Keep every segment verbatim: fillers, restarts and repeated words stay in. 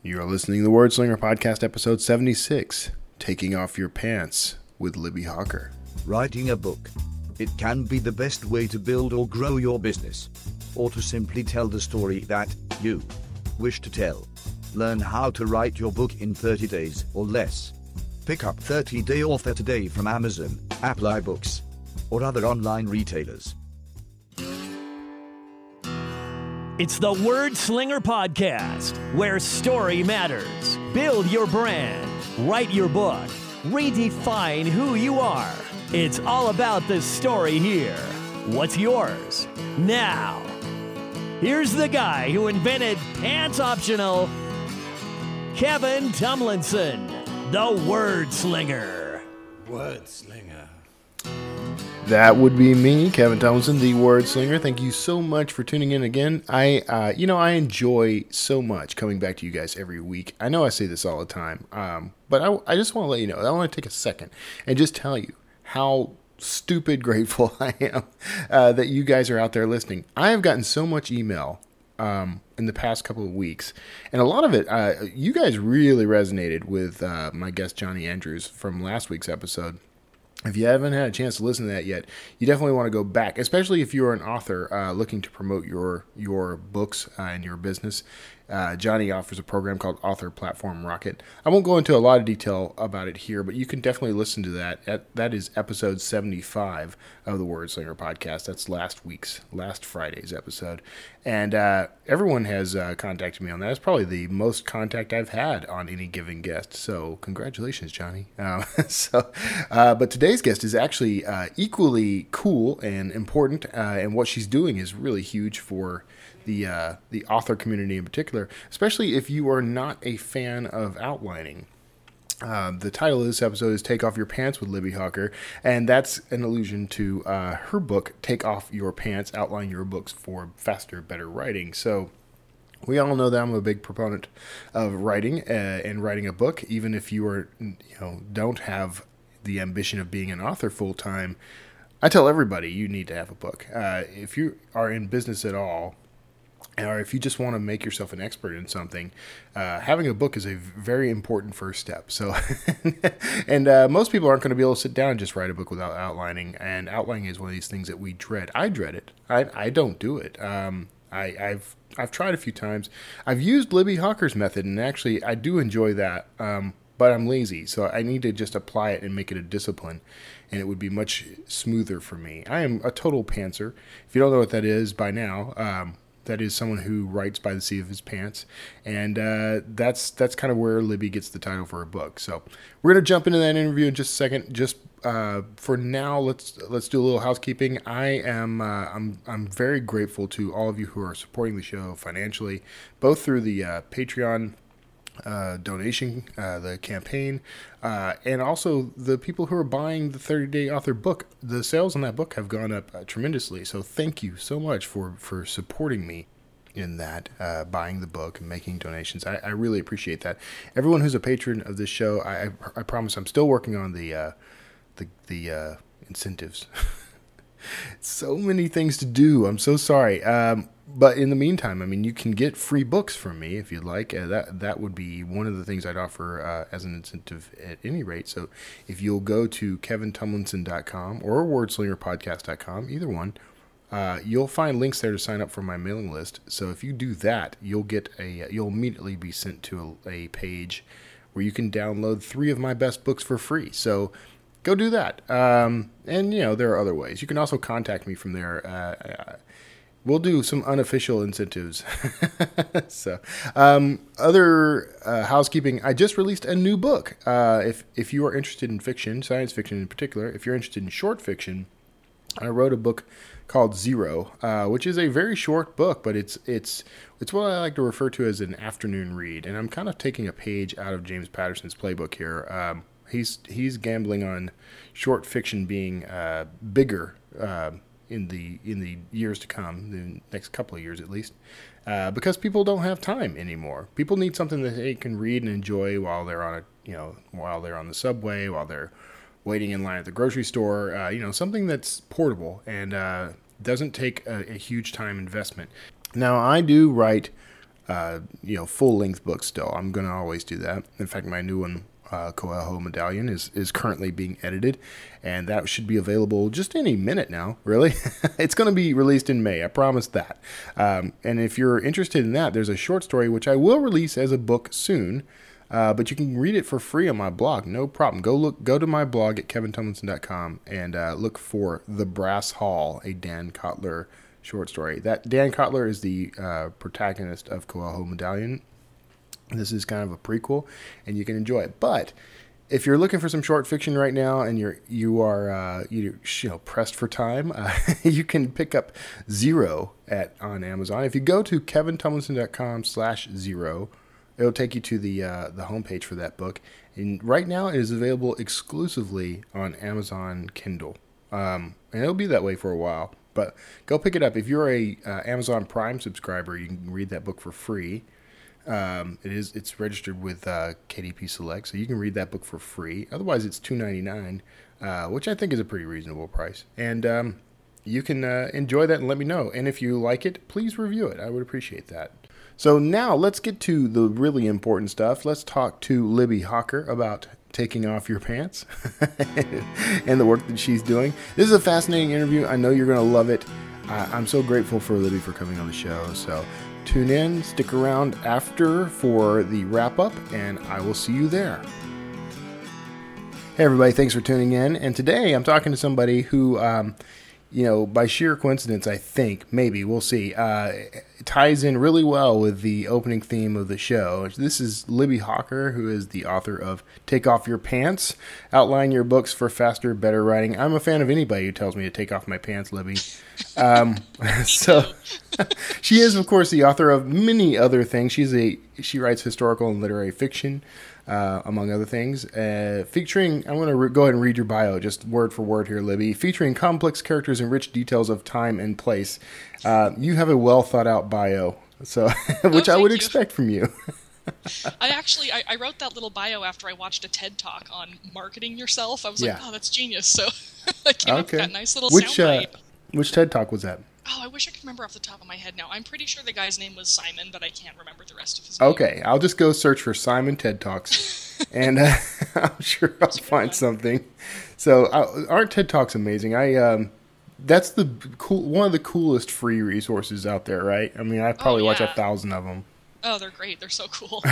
You're listening to the Word Slinger Podcast, episode seventy-six, Taking Off Your Pants with Libby Hawker. Writing a book. It can be the best way to build or grow your business, or to simply tell the story that you wish to tell. Learn how to write your book in thirty days or less. Pick up thirty day Author today from Amazon, Apple iBooks, or other online retailers. It's the Word Slinger Podcast, where story matters. Build your brand, write your book, redefine who you are. It's all about the story here. What's yours? Now, here's the guy who invented Pants Optional, Kevin Tumlinson, the Word Slinger. Word Slinger. That would be me, Kevin Tumlinson, the Word Slinger. Thank you so much for tuning in again. I, uh, you know, I enjoy so much coming back to you guys every week. I know I say this all the time, um, but I, I just want to let you know, I want to take a second and just tell you how stupid grateful I am uh, that you guys are out there listening. I have gotten so much email um, in the past couple of weeks, and a lot of it, uh, you guys really resonated with uh, my guest Johnny Andrews from last week's episode. If you haven't had a chance to listen to that yet, you definitely want to go back, especially if you're an author uh, looking to promote your your books uh, and your business. Uh, Johnny offers a program called Author Platform Rocket. I won't go into a lot of detail about it here, but you can definitely listen to that. At, that is episode seventy-five of the Word Slinger Podcast. That's last week's, last Friday's episode. And uh, everyone has uh, contacted me on that. It's probably the most contact I've had on any given guest. So congratulations, Johnny. Um, so, uh, but today's guest is actually uh, equally cool and important, uh, and what she's doing is really huge for the uh, the author community in particular, especially if you are not a fan of outlining. Uh, the title of this episode is Take Off Your Pants with Libby Hawker, and that's an allusion to uh, her book, Take Off Your Pants, Outline Your Books for Faster, Better Writing. So we all know that I'm a big proponent of writing uh, and writing a book, even if you are, you know, don't have the ambition of being an author full-time. I tell everybody you need to have a book. Uh, if you are in business at all, or if you just want to make yourself an expert in something, uh, having a book is a very important first step. So, and uh, most people aren't going to be able to sit down and just write a book without outlining. And outlining is one of these things that we dread. I dread it. I, I don't do it. Um, I, I've I've tried a few times. I've used Libby Hawker's method, and actually I do enjoy that. Um, but I'm lazy, so I need to just apply it and make it a discipline, and it would be much smoother for me. I am a total pantser. If you don't know what that is by now, um, that is someone who writes by the seat of his pants, and uh, that's that's kind of where Libby gets the title for her book. So we're gonna jump into that interview in just a second. Just uh, for now, let's let's do a little housekeeping. I am uh, I'm I'm very grateful to all of you who are supporting the show financially, both through the uh, Patreon Uh, donation, uh, the campaign, uh, and also the people who are buying the thirty day author book. The sales on that book have gone up uh, tremendously. So thank you so much for, for supporting me in that, uh, buying the book and making donations. I, I really appreciate that. Everyone who's a patron of this show, I, I, I promise I'm still working on the, uh, the, the uh, incentives. So many things to do. I'm so sorry. Um, But in the meantime, I mean, you can get free books from me if you'd like. Uh, that that would be one of the things I'd offer uh, as an incentive at any rate. So if you'll go to kevin tumlinson dot com or word slinger podcast dot com, either one, uh, you'll find links there to sign up for my mailing list. So if you do that, you'll get a you'll immediately be sent to a, a page where you can download three of my best books for free. So go do that. Um, and you know there are other ways. You can also contact me from there. Uh, We'll do some unofficial incentives. so, um, other uh, housekeeping. I just released a new book. Uh, if if you are interested in fiction, science fiction in particular, if you're interested in short fiction, I wrote a book called Zero, uh, which is a very short book, but it's it's it's what I like to refer to as an afternoon read. And I'm kind of taking a page out of James Patterson's playbook here. Um, he's he's gambling on short fiction being uh, bigger. Uh, in the in the years to come, the next couple of years at least, uh, because people don't have time anymore. People need something that they can read and enjoy while they're on a you know while they're on the subway, while they're waiting in line at the grocery store. Uh, you know, something that's portable and uh, doesn't take a, a huge time investment. Now, I do write uh, you know, full length books still. I'm going to always do that. In fact, my new one, uh, Coelho Medallion, is, is currently being edited, and that should be available just any minute now, really. It's going to be released in May, I promise that. Um, and if you're interested in that, there's a short story which I will release as a book soon. Uh, but you can read it for free on my blog, no problem. Go look, go to my blog at kevin tumlinson dot com and uh, look for The Brass Hall, a Dan Kotler short story. That Dan Kotler is the uh, protagonist of Coelho Medallion. This is kind of a prequel, and you can enjoy it. But if you're looking for some short fiction right now, and you're you are uh, you, you know pressed for time, uh, you can pick up Zero at on Amazon. If you go to kevin tumlinson dot com slash zero. It'll take you to the uh, the homepage for that book. And right now it is available exclusively on Amazon Kindle. Um, and it'll be that way for a while. But go pick it up. If you're a uh, Amazon Prime subscriber, you can read that book for free. Um, it is it's registered with uh, K D P Select, so you can read that book for free. Otherwise, it's two dollars and ninety-nine cents, uh, which I think is a pretty reasonable price. And um, you can uh, enjoy that and let me know. And if you like it, please review it. I would appreciate that. So now let's get to the really important stuff. Let's talk to Libby Hawker about taking off your pants and the work that she's doing. This is a fascinating interview. I know you're going to love it. Uh, I'm so grateful for Libby for coming on the show. So tune in, stick around after for the wrap up, and I will see you there. Hey everybody, thanks for tuning in. And today I'm talking to somebody who, um, you know, by sheer coincidence, I think, maybe, we'll see, uh, ties in really well with the opening theme of the show. This is Libby Hawker, who is the author of Take Off Your Pants, Outline Your Books for Faster, Better Writing. I'm a fan of anybody who tells me to take off my pants, Libby. Um, so she is, of course, the author of many other things. She's a she writes historical and literary fiction, uh, among other things, uh, featuring, I'm going to re- go ahead and read your bio, just word for word here, Libby, featuring complex characters and rich details of time and place. Uh, you have a well thought out bio, so which oh, I would you. expect from you. I actually, I, I wrote that little bio after I watched a TED Talk on marketing yourself. I was like, Yeah. oh, that's genius. So I came up Okay. with that nice little Which uh, soundbite. which TED Talk was that? Oh, I wish I could remember off the top of my head now. I'm pretty sure the guy's name was Simon, but I can't remember the rest of his name. Okay, I'll just go search for Simon TED Talks, and uh, I'm sure I'll find something. So, uh, aren't TED Talks amazing? I um, that's the cool one of the coolest free resources out there, right? I mean, I probably Oh, watch a yeah. thousand of them. Oh, they're great. They're so cool.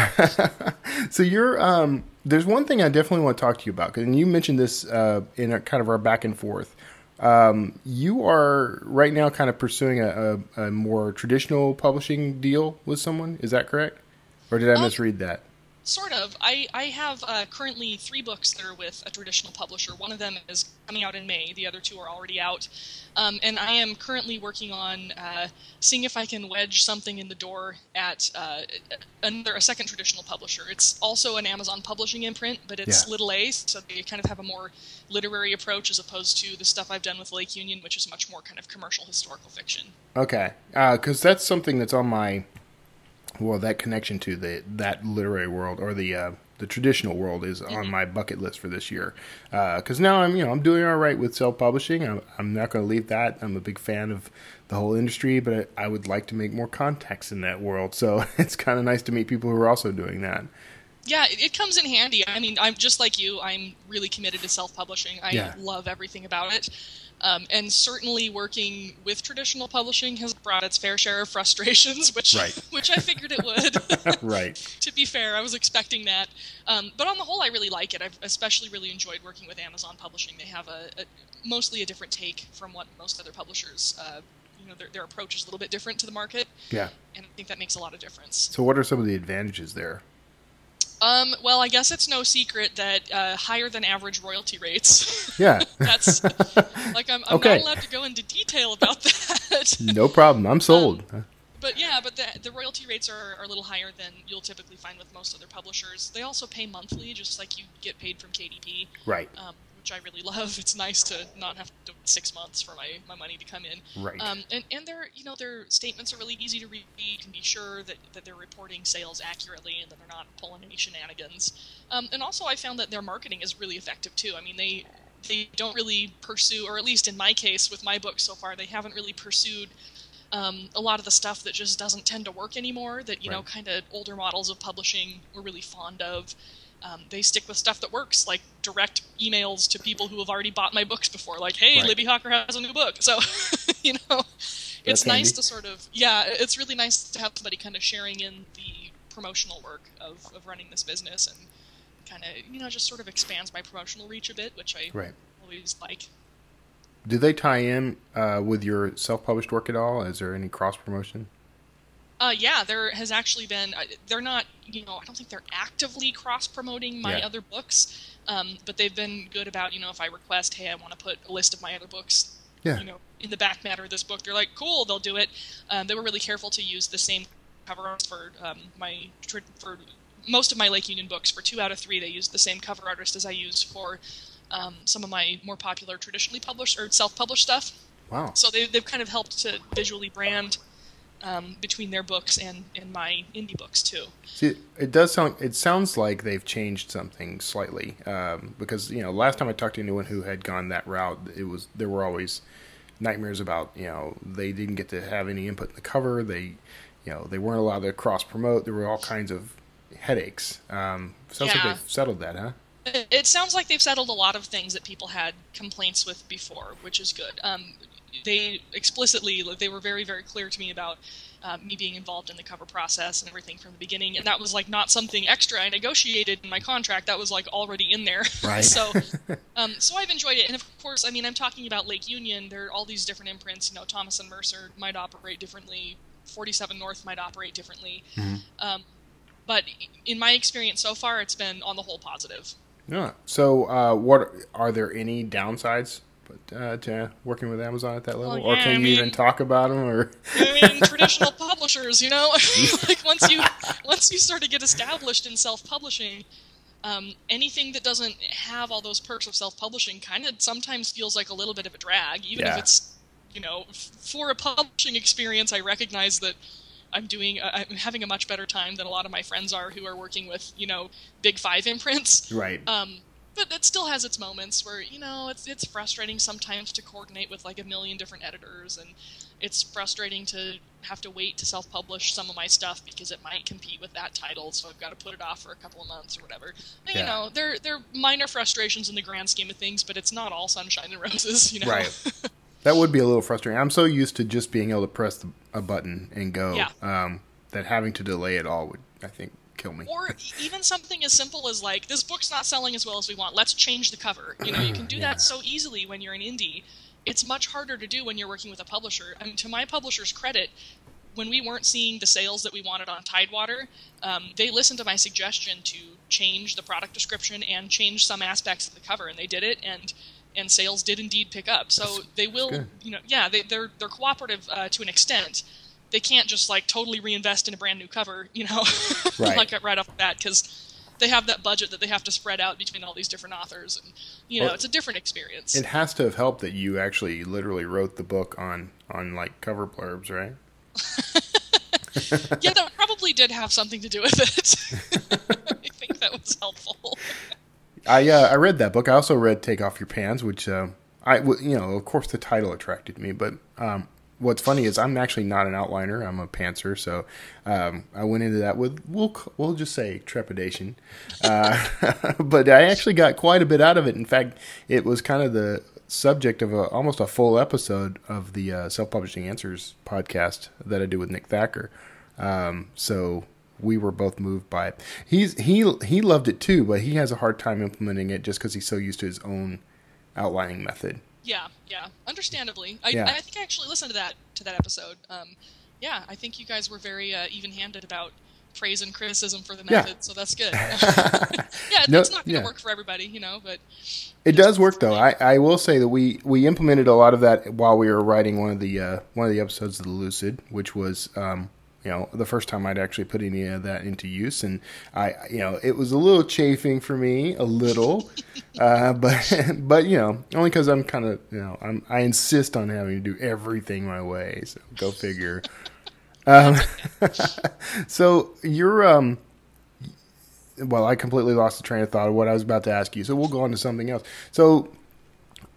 So you're um, there's one thing I definitely want to talk to you about, and you mentioned this uh, in a, kind of our back and forth. Um, you are right now kind of pursuing a, a, a more traditional publishing deal with someone. Is that correct? Or did I Um, misread that? Sort of. I, I have uh, currently three books that are with a traditional publisher. One of them is coming out in May. The other two are already out. Um, and I am currently working on uh, seeing if I can wedge something in the door at uh, another a second traditional publisher. It's also an Amazon publishing imprint, but it's Yeah. little a, so they kind of have a more literary approach as opposed to the stuff I've done with Lake Union, which is much more kind of commercial historical fiction. Okay, because that's something that's on my, well, that connection to the that literary world or the uh, the traditional world is on Mm-hmm. my bucket list for this year. Because now I'm you know I'm doing all right with self publishing. I'm, I'm not going to leave that. I'm a big fan of the whole industry, but I would like to make more contacts in that world. So it's kind of nice to meet people who are also doing that. Yeah, it, it comes in handy. I mean, I'm just like you. I'm really committed to self-publishing. I Yeah. love everything about it. Um, and certainly working with traditional publishing has brought its fair share of frustrations, which Right. which I figured it would. Right. To be fair, I was expecting that. Um, but on the whole, I really like it. I've especially really enjoyed working with Amazon Publishing. They have a, a mostly a different take from what most other publishers. Uh, you know, their their approach is a little bit different to the market, Yeah. and I think that makes a lot of difference. So what are some of the advantages there? Um, well, I guess it's no secret that uh, higher than average royalty rates. Yeah. That's like I'm, I'm Okay. not allowed to go into detail about that. No problem. I'm sold. Um, But yeah, but the the royalty rates are, are a little higher than you'll typically find with most other publishers. They also pay monthly, just like you get paid from K D P. Right. Um, which I really love. It's nice to not have to wait six months for my, my money to come in. Right. Um, and and their you know their statements are really easy to read. You can be sure that, that they're reporting sales accurately and that they're not pulling any shenanigans. Um, and also, I found that their marketing is really effective too. I mean, they they don't really pursue, or at least in my case with my books so far, they haven't really pursued Um, a lot of the stuff that just doesn't tend to work anymore, that, you Right. know, kind of older models of publishing were really fond of. Um, they stick with stuff that works, like direct emails to people who have already bought my books before, like, hey, Right. Libby Hawker has a new book. So, you know, it's That's nice handy. to sort of, yeah, it's really nice to have somebody kind of sharing in the promotional work of, of running this business, and kind of, you know, just sort of expands my promotional reach a bit, which I Right. always like. Do they tie in uh, with your self-published work at all? Is there any cross-promotion? Uh, yeah, there has actually been, uh, they're not, you know, I don't think they're actively cross-promoting my Yeah. other books, um, but they've been good about, you know, if I request, hey, I want to put a list of my other books, Yeah. you know, in the back matter of this book, they're like, cool, they'll do it. Um, they were really careful to use the same cover art for um, my, for most of my Lake Union books. For two out of three, they used the same cover artist as I used for um, some of my more popular traditionally published or self-published stuff. Wow. So they, they've kind of helped to visually brand Um, between their books and, and my indie books too. See, it does sound. It sounds like they've changed something slightly, um, because you know, last time I talked to anyone who had gone that route, it was there were always nightmares about, you know, they didn't get to have any input in the cover. They, you know, they weren't allowed to cross promote. There were all kinds of headaches. Um, sounds Yeah. like they've settled that, huh? It, it sounds like they've settled a lot of things that people had complaints with before, which is good. Um, they explicitly, they were very, very clear to me about uh, me being involved in the cover process and everything from the beginning, and that was like not something extra I negotiated in my contract. That was like already in there. Right. so, um, so I've enjoyed it, and of course, I mean, I'm talking about Lake Union. There are all these different imprints. You know, Thomas and Mercer might operate differently. forty-seven North might operate differently. Mm-hmm. Um, but in my experience so far, it's been on the whole positive. Yeah. So, uh, what are there any downsides uh, to working with Amazon at that level, Well, or yeah, can I you mean- even talk about them? Or I mean, traditional publishers, you know, like once you once you sort of get established in self-publishing, um, anything that doesn't have all those perks of self-publishing kind of sometimes feels like a little bit of a drag, even Yeah. if it's, you know, f- for a publishing experience. I recognize that I'm doing, uh, I'm having a much better time than a lot of my friends are who are working with, you know, big five imprints. right? Um, but it still has its moments where, you know, it's it's frustrating sometimes to coordinate with like a million different editors, and it's frustrating to have to wait to self-publish some of my stuff because it might compete with that title, so I've got to put it off for a couple of months or whatever. And, Yeah. You know, they're they're minor frustrations in the grand scheme of things, but it's not all sunshine and roses, you know. Right. That would be a little frustrating. I'm so used to just being able to press the, a button and go, Yeah. um, that having to delay it all would, I think, kill me. Or even something as simple as like, this book's not selling as well as we want, let's change the cover. You know, you can do Yeah. that so easily when you're an indie. It's much harder to do when you're working with a publisher. I mean, to my publisher's credit, when we weren't seeing the sales that we wanted on Tidewater, um, they listened to my suggestion to change the product description and change some aspects of the cover, and they did it, and and sales did indeed pick up. So That's- they will, good. you know, yeah, they, they're they're cooperative uh, to an extent. They can't just like totally reinvest in a brand new cover, you know, Right. like right off the bat, because they have that budget that they have to spread out between all these different authors, and you know, Well, it's a different experience. It has to have helped that you actually literally wrote the book on, on like cover blurbs, right? Yeah, that probably did have something to do with it. I think that was helpful. I uh, I read that book. I also read Take Off Your Pants, which uh, I w- you know, of course the title attracted me, but um, what's funny is I'm actually not an outliner. I'm a pantser, so um, I went into that with we'll we'll just say trepidation, uh, but I actually got quite a bit out of it. In fact, it was kind of the subject of a, almost a full episode of the uh, Self Publishing Answers podcast that I do with Nick Thacker. Um, so we were both moved by it. He's he he loved it too, but he has a hard time implementing it just because he's so used to his own outlining method. Yeah, yeah, understandably. I, Yeah. I think I actually listened to that to that episode. Um, yeah, I think you guys were very uh, even-handed about praise and criticism for the Yeah. method, so that's good. Yeah, it, No, it's not going to yeah. work for everybody, you know, but It does work though. I, I will say that we, we implemented a lot of that while we were writing one of the uh, one of the episodes of the Lucid, which was um, you know the first time I'd actually put any of that into use, and I you know it was a little chafing for me, a little, uh, but but you know only because I'm kind of you know I'm I insist on having to do everything my way. So go figure. um, so you're um. Well, I completely lost the train of thought of what I was about to ask you, so we'll go on to something else. So,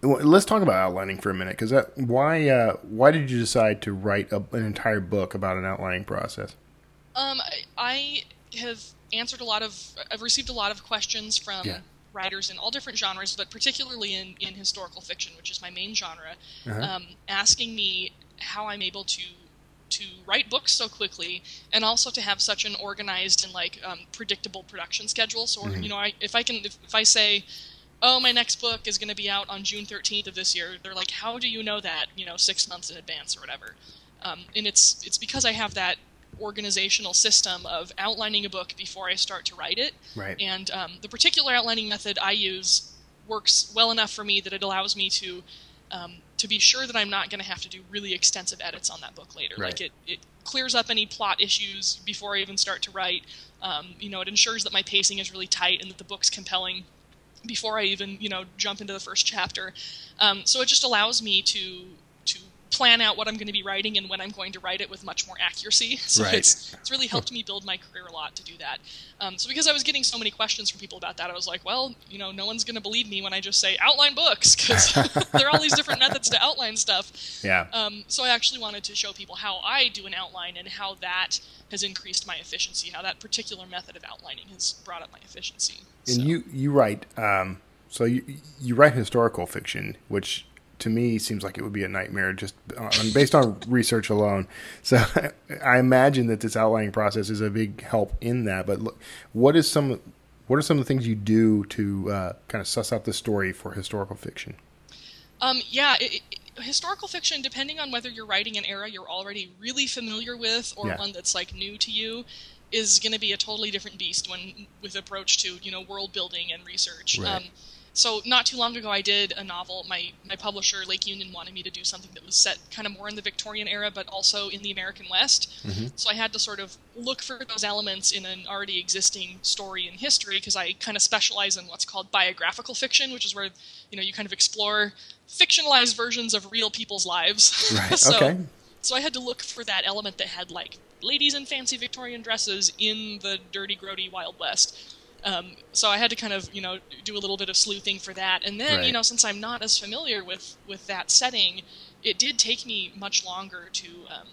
Well, let's talk about outlining for a minute, because that why uh, why did you decide to write a, an entire book about an outlining process? Um, I, I have answered a lot of, I've received a lot of questions from Yeah. writers in all different genres, but particularly in, in historical fiction, which is my main genre, Uh-huh. um, asking me how I'm able to to write books so quickly, and also to have such an organized and like um, predictable production schedule. So, Mhm. you know, I, if I can, if, if I say, oh, my next book is going to be out on June thirteenth of this year, they're like, how do you know that? You know, six months in advance or whatever. Um, and it's it's because I have that organizational system of outlining a book before I start to write it. Right. And um, the particular outlining method I use works well enough for me that it allows me to um, to be sure that I'm not going to have to do really extensive edits on that book later. Right. Like it, it clears up any plot issues before I even start to write. Um, you know, it ensures that my pacing is really tight and that the book's compelling before I even, you know, jump into the first chapter. Um, so it just allows me to to plan out what I'm going to be writing and when I'm going to write it with much more accuracy. So Right. it's it's really helped me build my career a lot to do that. Um, so because I was getting so many questions from people about that, I was like, well, you know, no one's going to believe me when I just say outline books, because there are all these different methods to outline stuff. Yeah. Um, so I actually wanted to show people how I do an outline and how that has increased my efficiency, how that particular method of outlining has brought up my efficiency. And So- you you write um, so you you write historical fiction, which to me seems like it would be a nightmare just on, based on research alone. So I imagine that this outlining process is a big help in that. But look, what is some what are some of the things you do to uh, kind of suss out the story for historical fiction? Um, yeah, it, it, historical fiction, depending on whether you're writing an era you're already really familiar with or Yeah. one that's like new to you, is going to be a totally different beast when with approach to, you know, world building and research. Right. Um, so not too long ago, I did a novel. My my publisher, Lake Union, wanted me to do something that was set kind of more in the Victorian era, but also in the American West. Mm-hmm. So I had to sort of look for those elements in an already existing story and history, because I kind of specialize in what's called biographical fiction, which is where, you know, you kind of explore fictionalized versions of real people's lives. Right. so, Okay. So I had to look for that element that had like ladies in fancy Victorian dresses in the dirty, grody Wild West. Um, so I had to kind of, you know, do a little bit of sleuthing for that. And then, Right. you know, since I'm not as familiar with, with that setting, it did take me much longer to um,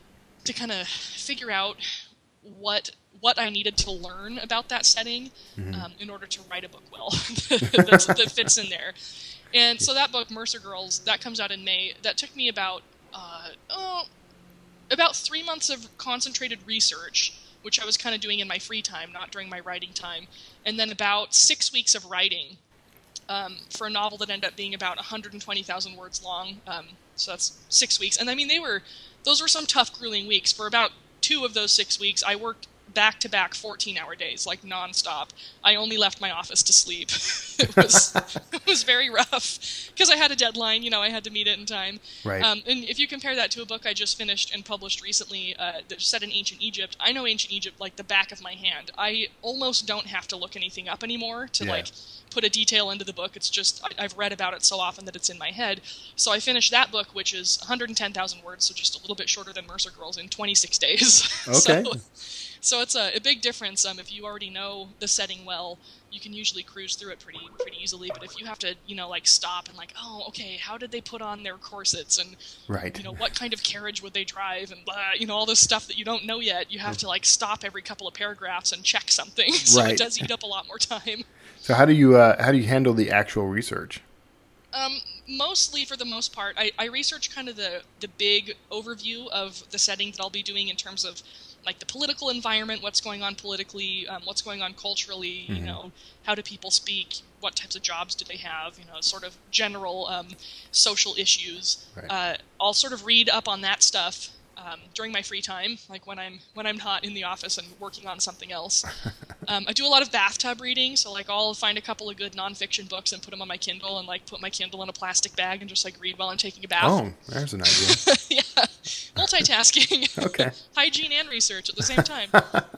to kind of figure out what what I needed to learn about that setting Mm-hmm. um, in order to write a book well that's, that fits in there. And so that book, Mercer Girls, that comes out in May. That took me about uh, oh, about three months of concentrated research, which I was kind of doing in my free time, not during my writing time, and then about six weeks of writing um, for a novel that ended up being about one hundred twenty thousand words long. Um, so that's six weeks. And I mean, they were those were some tough, grueling weeks. For about two of those six weeks, I worked back-to-back fourteen-hour days, like nonstop. I only left my office to sleep. it was it was very rough because I had a deadline. You know, I had to meet it in time. Right. Um, and if you compare that to a book I just finished and published recently uh, that's set in ancient Egypt, I know ancient Egypt like the back of my hand. I almost don't have to look anything up anymore to Yeah. like put a detail into the book. It's just I, I've read about it so often that it's in my head. So I finished that book, which is one hundred ten thousand words, so just a little bit shorter than Mercer Girls, in twenty-six days. Okay. so, so it's a, a big difference. Um, if you already know the setting well, you can usually cruise through it pretty pretty easily. But if you have to, you know, like stop and like, oh, okay, how did they put on their corsets, and Right. you know, what kind of carriage would they drive, and blah, you know, all this stuff that you don't know yet, you have to like stop every couple of paragraphs and check something. So Right. it does eat up a lot more time. So how do you uh, how do you handle the actual research? Um, mostly, for the most part, I, I research kind of the, the big overview of the setting that I'll be doing in terms of like the political environment, what's going on politically, um, what's going on culturally, you know, how do people speak, what types of jobs do they have, you know, sort of general um, social issues. Right. Uh, I'll sort of read up on that stuff um, during my free time, like when I'm when I'm not in the office and working on something else. Um, I do a lot of bathtub reading, so like I'll find a couple of good nonfiction books and put them on my Kindle, and like put my Kindle in a plastic bag and just like read while I'm taking a bath. Oh, there's an idea. Yeah, multitasking. Okay. Hygiene and research at the same time.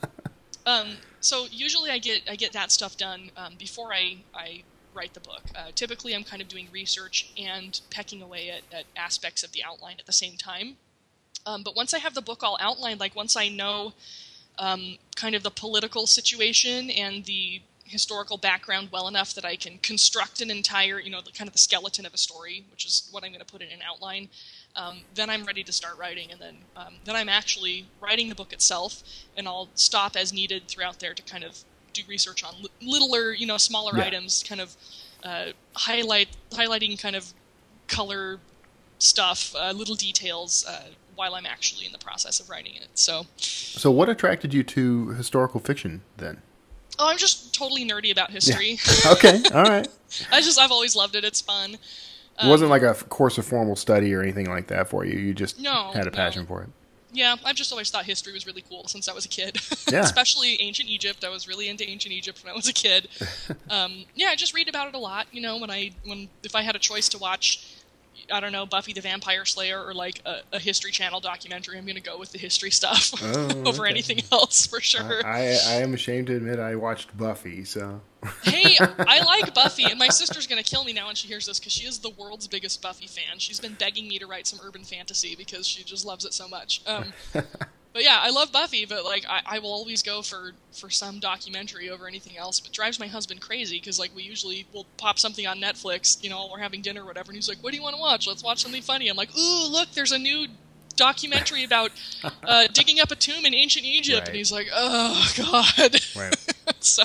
um, so usually I get I get that stuff done um, before I, I write the book. Uh, typically I'm kind of doing research and pecking away at, at aspects of the outline at the same time. Um, but once I have the book all outlined, like once I know um, kind of the political situation and the historical background well enough that I can construct an entire, you know, the, kind of the skeleton of a story, which is what I'm going to put in an outline, um, then I'm ready to start writing. And then um, then I'm actually writing the book itself, and I'll stop as needed throughout there to kind of do research on li- littler, you know, smaller yeah. items, kind of uh, highlight highlighting kind of color stuff, uh, little details, uh, while I'm actually in the process of writing it. So, so what attracted you to historical fiction then? Oh, I'm just totally nerdy about history. Yeah. Okay, all right. I just, I've always loved it. It's fun. It wasn't like a course of formal study or anything like that for you. You just no, had a passion no. for it. Yeah, I've just always thought history was really cool since I was a kid. Yeah. Especially ancient Egypt. I was really into ancient Egypt when I was a kid. um, yeah, I just read about it a lot. You know, when I when if I had a choice to watch, I don't know, Buffy the Vampire Slayer or like a, a History Channel documentary, I'm going to go with the history stuff oh, over okay. anything else for sure. I, I, I am ashamed to admit I watched Buffy, so. Hey, I like Buffy, and my sister's going to kill me now when she hears this because she is the world's biggest Buffy fan. She's been begging me to write some urban fantasy because she just loves it so much. Um, but yeah, I love Buffy, but like I, I will always go for, for some documentary over anything else. But it drives my husband crazy because like we usually will pop something on Netflix, you know, while we're having dinner or whatever, and he's like, "What do you want to watch? Let's watch something funny." I'm like, "Ooh, look, there's a new documentary about uh, digging up a tomb in ancient Egypt," right. And he's like, "Oh God." Right. So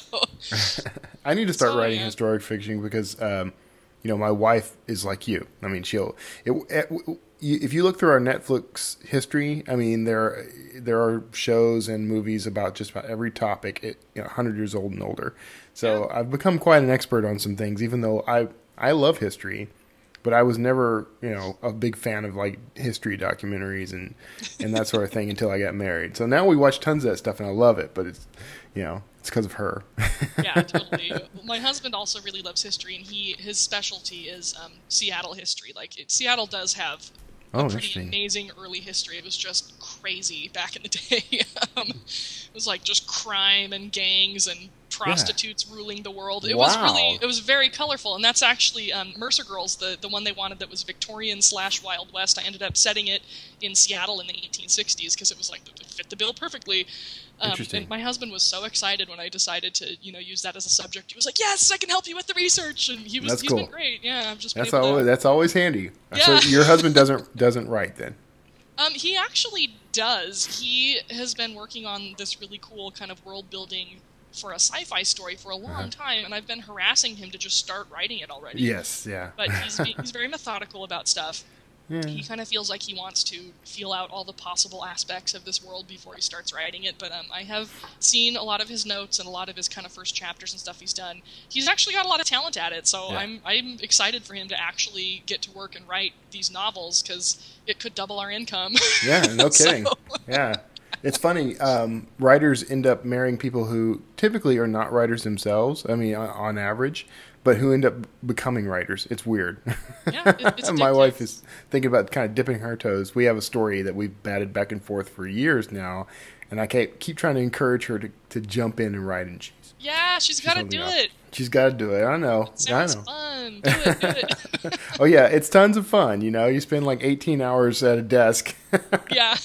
I need to start so, writing yeah. historic fiction because, um, you know, my wife is like you. I mean, she'll. It, it, if you look through our Netflix history, I mean, there there are shows and movies about just about every topic, it, you know, one hundred years old and older. So yeah. I've become quite an expert on some things, even though I I love history. But I was never, you know, a big fan of like history documentaries and, and that sort of thing until I got married. So now we watch tons of that stuff and I love it. But it's, you know, it's because of her. Yeah, totally. My husband also really loves history, and he his specialty is um, Seattle history. Like it, Seattle does have a oh, pretty amazing early history. It was just crazy back in the day. um, it was like just crime and gangs and prostitutes yeah. ruling the world. It wow. was really, it was very colorful, and that's actually um, Mercer Girls, the the one they wanted that was Victorian slash Wild West. I ended up setting it in Seattle in the eighteen sixties because it was like it fit the bill perfectly. Um, Interesting. And my husband was so excited when I decided to, you know, use that as a subject. He was like, "Yes, I can help you with the research," and he was that's he's cool. been great. Yeah, I'm just that's able always to... that's always handy. Yeah. So your husband doesn't doesn't write then? Um, he actually does. He has been working on this really cool kind of world building for a sci-fi story for a long uh-huh. time, and I've been harassing him to just start writing it already. Yes, yeah. But he's he's very methodical about stuff. Yeah. He kind of feels like he wants to feel out all the possible aspects of this world before he starts writing it. But um, I have seen a lot of his notes and a lot of his kind of first chapters and stuff he's done. He's actually got a lot of talent at it, so yeah. I'm I'm excited for him to actually get to work and write these novels because it could double our income. Yeah, no kidding. So... Yeah. It's funny. Um, writers end up marrying people who typically are not writers themselves. I mean, on, on average, but who end up becoming writers. It's weird. Yeah, it, it's My wife is thinking about kind of dipping her toes. We have a story that we've batted back and forth for years now, and I keep, keep trying to encourage her to, to jump in and write. And she's yeah, she's, she's got to do out. it. She's got to do it. I know. It sounds I know. fun. Do it. Do it. Oh yeah, it's tons of fun. You know, you spend like eighteen hours at a desk. Yeah.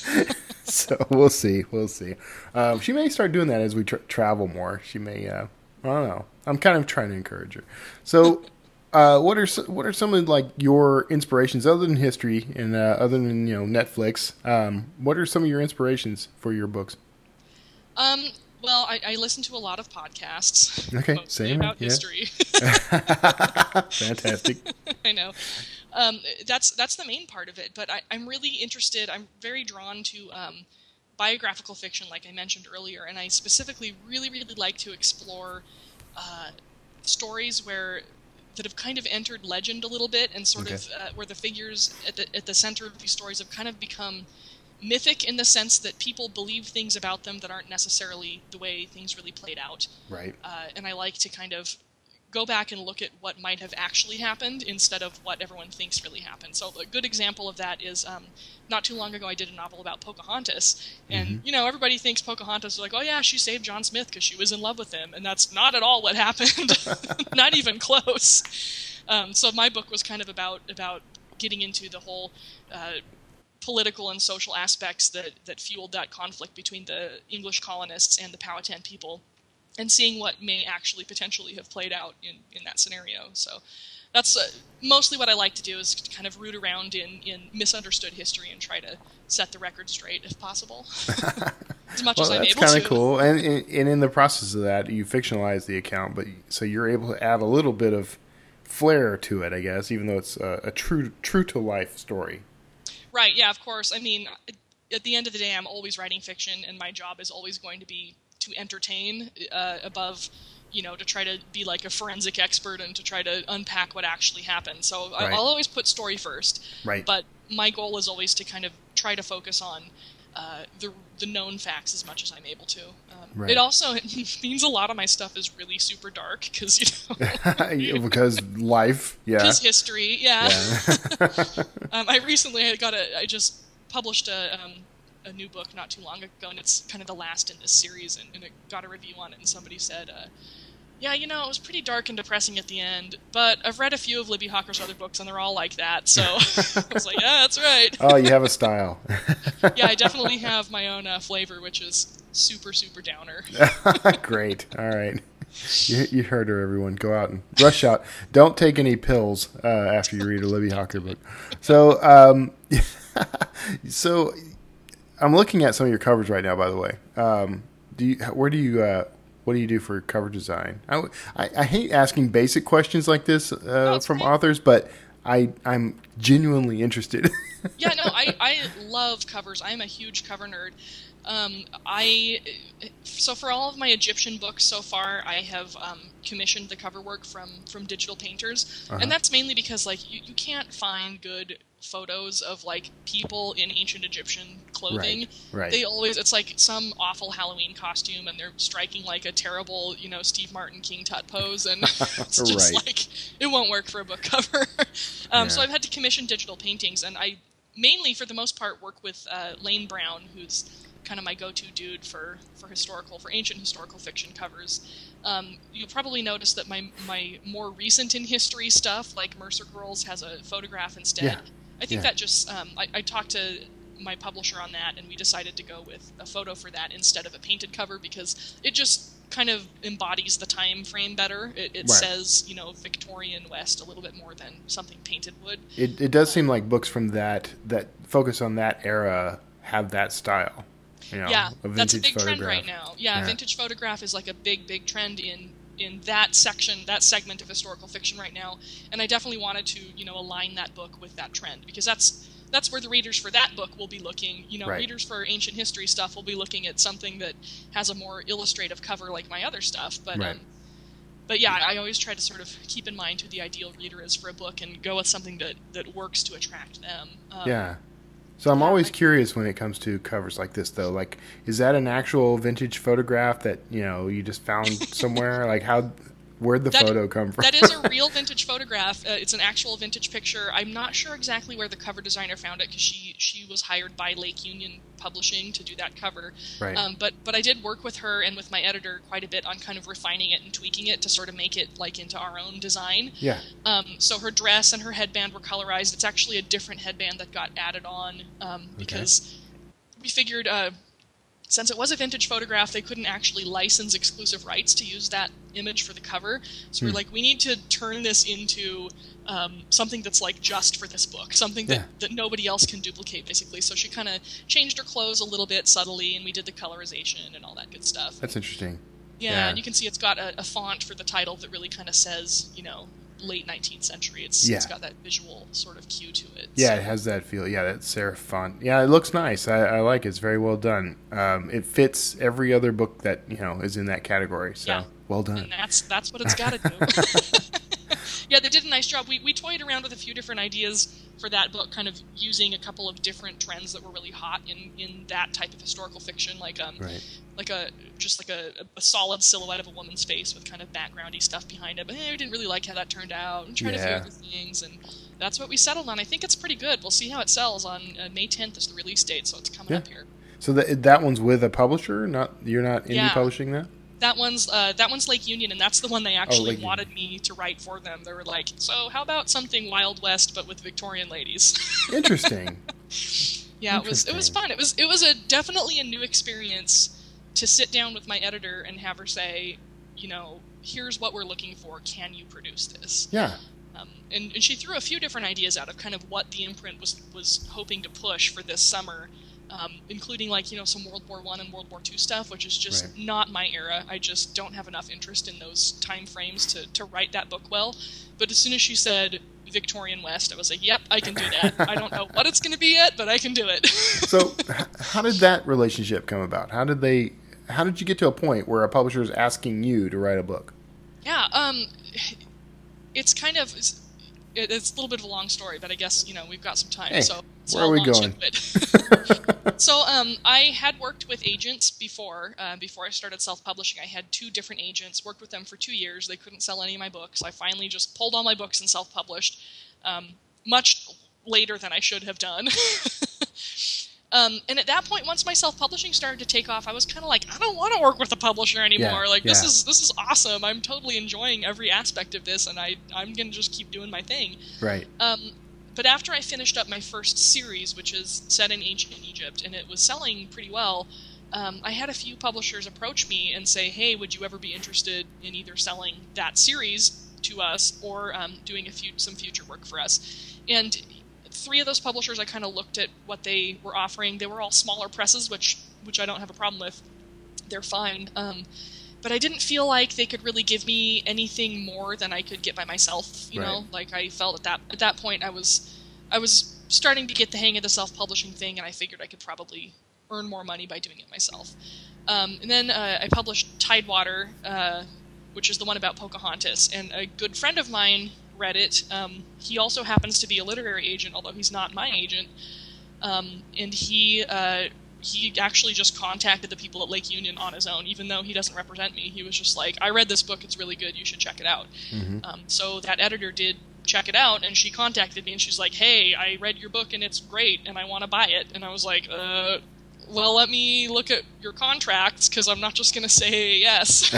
So we'll see. We'll see. Um, she may start doing that as we tra- travel more. She may. Uh, I don't know. I'm kind of trying to encourage her. So, uh, what are what are some of like your inspirations other than history and uh, other than you know Netflix? Um, what are some of your inspirations for your books? Um. Well, I, I listen to a lot of podcasts. Okay, mostly same about yeah. history. Fantastic. I know. Um, that's that's the main part of it, but I, I'm really interested. I'm very drawn to um, biographical fiction, like I mentioned earlier, and I specifically really, really like to explore uh, stories where that have kind of entered legend a little bit, and sort okay. of uh, where the figures at the at the center of these stories have kind of become mythic in the sense that people believe things about them that aren't necessarily the way things really played out. Right. Uh, and I like to kind of go back and look at what might have actually happened instead of what everyone thinks really happened. So a good example of that is um, not too long ago I did a novel about Pocahontas. And, mm-hmm. you know, everybody thinks Pocahontas is like, oh, yeah, she saved John Smith because she was in love with him. And that's not at all what happened. Not even close. Um, so my book was kind of about, about getting into the whole uh, political and social aspects that, that fueled that conflict between the English colonists and the Powhatan people. and seeing what may actually potentially have played out in, in that scenario. So that's uh, mostly what I like to do, is to kind of root around in, in misunderstood history and try to set the record straight if possible. As much well, as I'm that's able to. kind of cool. And, and and in the process of that, you fictionalize the account, but so you're able to add a little bit of flair to it, I guess, even though it's a, a true true to life story. Right. Yeah. Of course. I mean, at the end of the day, I'm always writing fiction, and my job is always going to be to entertain uh, above, you know, to try to be like a forensic expert and to try to unpack what actually happened. So right. I'll always put story first. Right. But my goal is always to kind of try to focus on uh, the the known facts as much as I'm able to. Um, right. It also it means a lot of my stuff is really super dark because, you know... because life, yeah. Because history, yeah. yeah. um, I recently I got a... I just published a... Um, a new book not too long ago, and it's kind of the last in this series, and, and it got a review on it, and somebody said, uh, yeah, you know, it was pretty dark and depressing at the end, but I've read a few of Libby Hawker's other books, and they're all like that, so I was like, yeah, that's right. Oh, you have a style. Yeah, I definitely have my own uh, flavor, which is super, super downer. Great. All right. You, you heard her, everyone. Go out and rush out. Don't take any pills uh, after you read a Libby Hawker book. So, um, so... I'm looking at some of your covers right now, by the way. Um, do you, where do you, uh, what do you do for cover design? I, I, I hate asking basic questions like this uh, no, from great. authors, but I, I'm genuinely interested. Yeah, no, I, I love covers. I'm a huge cover nerd. Um, I so for all of my Egyptian books so far, I have um, commissioned the cover work from from digital painters, uh-huh. and that's mainly because like you, you can't find good photos of like people in ancient Egyptian clothing. Right, right. They always it's like some awful Halloween costume, and they're striking like a terrible, you know, Steve Martin King Tut pose, and it's just right. like it won't work for a book cover. um, yeah. So I've had to commission digital paintings, and I mainly, for the most part, work with uh, Lane Brown, who's kind of my go-to dude for, for historical, for ancient historical fiction covers. Um, you'll probably notice that my my more recent in history stuff, like Mercer Girls, has a photograph instead. Yeah. I think yeah. that just, um, I, I talked to my publisher on that, and we decided to go with a photo for that instead of a painted cover, because it just kind of embodies the time frame better. It, it right. says, you know, Victorian West a little bit more than something painted would. It, it does seem like books from that, that focus on that era have that style. You know, yeah, a that's a big photograph. trend right now. Yeah, yeah, vintage photograph is like a big, big trend in in that section, that segment of historical fiction right now. And I definitely wanted to, you know, align that book with that trend, because that's that's where the readers for that book will be looking. You know, right. readers for ancient history stuff will be looking at something that has a more illustrative cover like my other stuff. But right. um, but yeah, I always try to sort of keep in mind who the ideal reader is for a book and go with something that that works to attract them. Um, yeah. So I'm always curious when it comes to covers like this, though. Like, is that an actual vintage photograph that, you know, you just found somewhere? Like, how, where'd the that, photo come from? That is a real vintage photograph. Uh, it's an actual vintage picture. I'm not sure exactly where the cover designer found it, because she she was hired by Lake Union Publishing to do that cover. Right. Um, but but I did work with her and with my editor quite a bit on kind of refining it and tweaking it to sort of make it like into our own design. Yeah. Um, so her dress and her headband were colorized. It's actually a different headband that got added on um, because okay. we figured uh, since it was a vintage photograph, they couldn't actually license exclusive rights to use that image for the cover. So hmm. we're like, we need to turn this into um, something that's like just for this book, something that, yeah. that nobody else can duplicate, basically. So she kind of changed her clothes a little bit subtly, and we did the colorization and all that good stuff. That's interesting. Yeah, yeah. and you can see it's got a, a font for the title that really kind of says, you know, late nineteenth century. It's yeah. It's got that visual sort of cue to it. Yeah, so. It has that feel. Yeah, that serif font. Yeah, it looks nice. I, I like it. It's very well done. Um, it fits every other book that, you know, is in that category. So, yeah. well done. And that's that's what it's got to do. Yeah, they did a nice job. We we toyed around with a few different ideas for that book, kind of using a couple of different trends that were really hot in, in that type of historical fiction, like um right. like a just like a, a solid silhouette of a woman's face with kind of backgroundy stuff behind it. But eh, we didn't really like how that turned out, and tried yeah. a few other things, and that's what we settled on. I think it's pretty good. We'll see how it sells. On uh, May tenth is the release date, so it's coming yeah. up here. So that that one's with a publisher. Not you're not indie yeah. publishing that. That one's uh, that one's Lake Union, and that's the one they actually oh, wanted me to write for them. They were like, "So how about something Wild West but with Victorian ladies?" Interesting. Yeah, it was it was fun. It was it was a definitely a new experience to sit down with my editor and have her say, you know, here's what we're looking for. Can you produce this? Yeah. Um, and, and she threw a few different ideas out of kind of what the imprint was was hoping to push for this summer, um, including like, you know, some World War One and World War Two stuff, which is just Right. not my era. I just don't have enough interest in those time frames to, to write that book well. But as soon as she said Victorian West, I was like, yep, I can do that. I don't know what it's going to be yet, but I can do it. So h- how did that relationship come about? How did they, how did you get to a point where a publisher is asking you to write a book? Yeah, um, it's kind of it's, it's a little bit of a long story, but I guess you know we've got some time, Hey, so, so where are I'll we launch going? into it. So, um, I had worked with agents before. Uh, before I started self-publishing, I had two different agents. Worked with them for two years. They couldn't sell any of my books. I finally just pulled all my books and self-published, um, much later than I should have done. Um, and at that point, once my self-publishing started to take off, I was kind of like, I don't want to work with a publisher anymore. Yeah, like this yeah. is this is awesome. I'm totally enjoying every aspect of this, and I I'm gonna just keep doing my thing. Right. Um, but after I finished up my first series, which is set in ancient Egypt, and it was selling pretty well, um, I had a few publishers approach me and say, hey, would you ever be interested in either selling that series to us or um, doing a few some future work for us? And three of those publishers, I kind of looked at what they were offering. They were all smaller presses, which which I don't have a problem with. They're fine. Um, but I didn't feel like they could really give me anything more than I could get by myself. You Right. know, like I felt at that at that point I was I was starting to get the hang of the self-publishing thing, and I figured I could probably earn more money by doing it myself. Um, and then uh, I published Tidewater, uh, which is the one about Pocahontas, and a good friend of mine read it. Um, he also happens to be a literary agent, although he's not my agent. Um, and he uh, he actually just contacted the people at Lake Union on his own, even though he doesn't represent me. He was just like, I read this book, it's really good, you should check it out. Mm-hmm. Um, so that editor did check it out, and she contacted me, and she's like, hey, I read your book, and it's great, and I want to buy it. And I was like, uh... well, let me look at your contracts, because I'm not just going to say yes.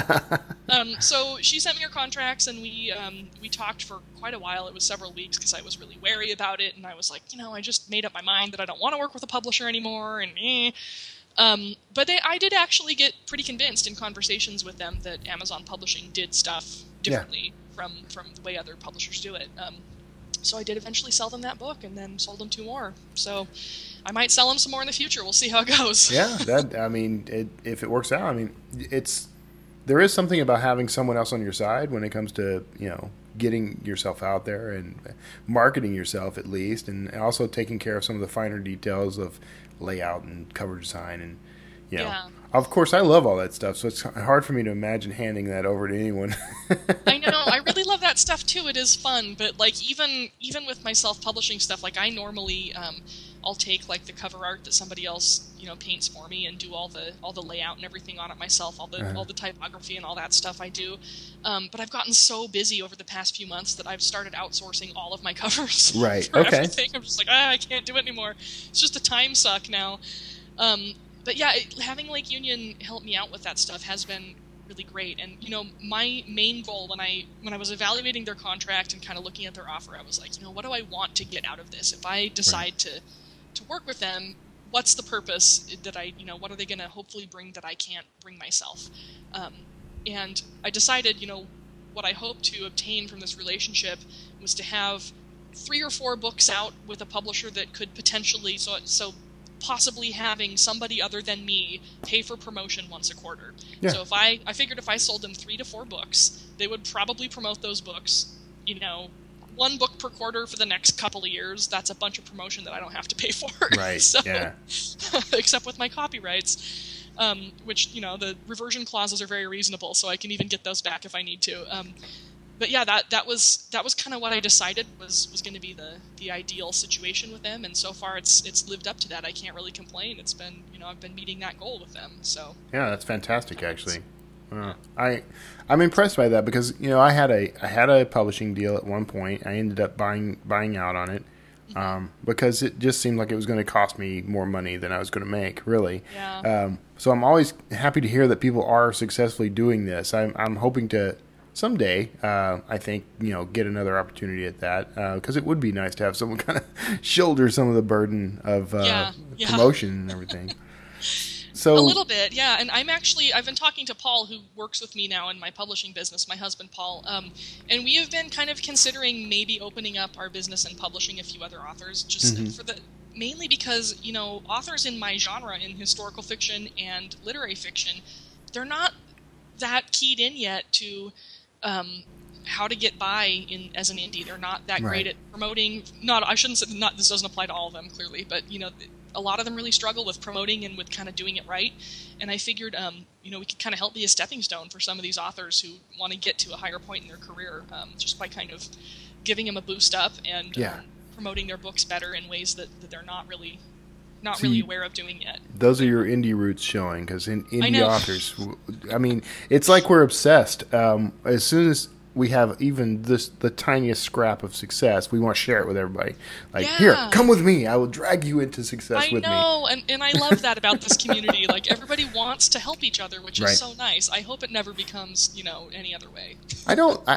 um, so she sent me her contracts, and we um, we talked for quite a while. It was several weeks, because I was really wary about it, and I was like, you know, I just made up my mind that I don't want to work with a publisher anymore, and eh. Um, but they, I did actually get pretty convinced in conversations with them that Amazon Publishing did stuff differently yeah. from, from the way other publishers do it. Um, so I did eventually sell them that book, and then sold them two more. So I might sell them some more in the future. We'll see how it goes. Yeah, that I mean, it, if it works out, I mean, it's there is something about having someone else on your side when it comes to, you know, getting yourself out there and marketing yourself at least, and also taking care of some of the finer details of layout and cover design, and you know, yeah. Of course, I love all that stuff, so it's hard for me to imagine handing that over to anyone. I know. I really love that stuff too. It is fun, but like even even with my self-publishing stuff, like I normally um, I'll take like the cover art that somebody else you know paints for me and do all the all the layout and everything on it myself, all the uh-huh. all the typography and all that stuff I do. Um, but I've gotten so busy over the past few months that I've started outsourcing all of my covers. Right. for Okay. Everything. I'm just like, ah, I can't do it anymore. It's just a time suck now. Um, But yeah, it, having Lake Union help me out with that stuff has been really great. And you know, my main goal when I when I was evaluating their contract and kind of looking at their offer, I was like, you know, what do I want to get out of this? If I decide right. to to work with them, what's the purpose that I, you know, what are they going to hopefully bring that I can't bring myself? Um, and I decided, you know, what I hoped to obtain from this relationship was to have three or four books out with a publisher that could potentially so so. possibly having somebody other than me pay for promotion once a quarter. Yeah. So if I, I figured if I sold them three to four books, they would probably promote those books, you know, one book per quarter for the next couple of years. That's a bunch of promotion that I don't have to pay for. Right, so, yeah. Except with my copyrights, um, which, you know, the reversion clauses are very reasonable, so I can even get those back if I need to. Um, But yeah, that that was that was kind of what I decided was, was going to be the, the ideal situation with them, and so far it's it's lived up to that. I can't really complain. It's been you know I've been meeting that goal with them. So yeah, that's fantastic actually. Uh, I I'm impressed by that because you know I had a I had a publishing deal at one point. I ended up buying buying out on it um, because it just seemed like it was going to cost me more money than I was going to make. Really. Yeah. Um, so I'm always happy to hear that people are successfully doing this. I'm I'm hoping to. Someday, uh, I think, you know, get another opportunity at that because uh, it would be nice to have someone kind of shoulder some of the burden of uh, yeah, yeah. promotion and everything. So a little bit, yeah. And I'm actually I've been talking to Paul, who works with me now in my publishing business, my husband Paul, um, and we have been kind of considering maybe opening up our business and publishing a few other authors, just mm-hmm. for the mainly because you know authors in my genre, in historical fiction and literary fiction, they're not that keyed in yet to um, how to get by in as an indie. They're not that right. great at promoting. Not I shouldn't say not. This doesn't apply to all of them clearly, but you know. A lot of them really struggle with promoting and with kind of doing it right. And I figured, um, you know, we could kind of help be a stepping stone for some of these authors who want to get to a higher point in their career, um, just by kind of giving them a boost up and yeah. um, promoting their books better in ways that, that they're not really not so really you, aware of doing yet. Those are your indie roots showing, because in indie authors, I mean, it's like we're obsessed. Um, as soon as we have even this the tiniest scrap of success, we want to share it with everybody. Like, yeah. here, come with me. I will drag you into success I with know, me. I know, and, and I love that about this community. Like, everybody wants to help each other, which is right. so nice. I hope it never becomes, you know, any other way. I don't... I,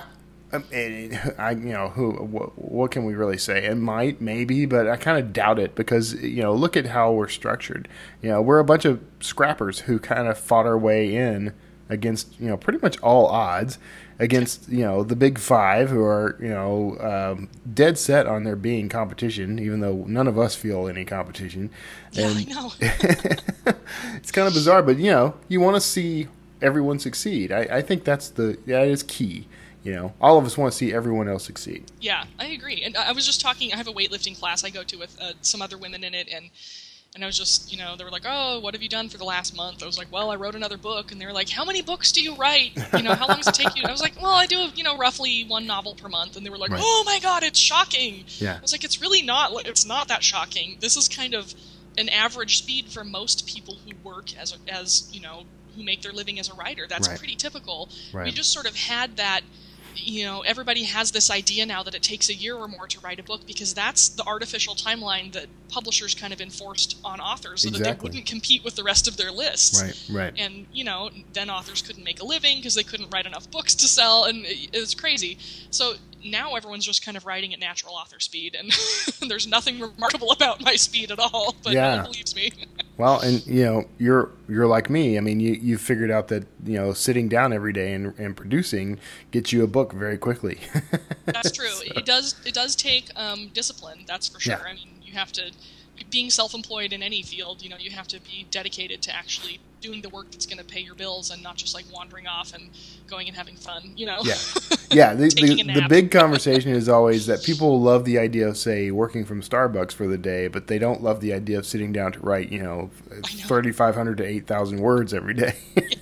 I, you know, who? What, what can we really say? It might, maybe, but I kind of doubt it because, you know, look at how we're structured. You know, we're a bunch of scrappers who kind of fought our way in against, you know, pretty much all odds against, you know, the big five who are, you know, um, dead set on there being competition, even though none of us feel any competition. Yeah, and I know. It's kind of bizarre, but, you know, you want to see everyone succeed. I, I think that's the, that is key. You know, all of us want to see everyone else succeed. Yeah, I agree. And I was just talking, I have a weightlifting class I go to with uh, some other women in it, and and I was just, you know, they were like, oh, what have you done for the last month? I was like, well, I wrote another book. And they were like, how many books do you write? You know, how long does it take you? And I was like, well, I do, you know, roughly one novel per month. And they were like, right. oh my God, it's shocking. Yeah. I was like, it's really not, it's not that shocking. This is kind of an average speed for most people who work as, a, as you know, who make their living as a writer. That's right. pretty typical. Right. We just sort of had that. You know, everybody has this idea now that it takes a year or more to write a book because that's the artificial timeline that publishers kind of enforced on authors so exactly. that they wouldn't compete with the rest of their lists. Right, right. And, you know, then authors couldn't make a living because they couldn't write enough books to sell, and it was crazy. So now everyone's just kind of writing at natural author speed, and there's nothing remarkable about my speed at all, but yeah. no one believes me. Well, and, you know, you're you're like me. I mean, you, you've figured out that, you know, sitting down every day and, and producing gets you a book very quickly. That's true. So. It does It does take um, discipline, that's for sure. Yeah. I mean, you have to, being self-employed in any field, you know, you have to be dedicated to actually doing the work that's going to pay your bills and not just like wandering off and going and having fun, you know? Yeah. Yeah. The, the, the big conversation is always that people love the idea of, say, working from Starbucks for the day, but they don't love the idea of sitting down to write, you know, know. thirty-five hundred to eight thousand words every day.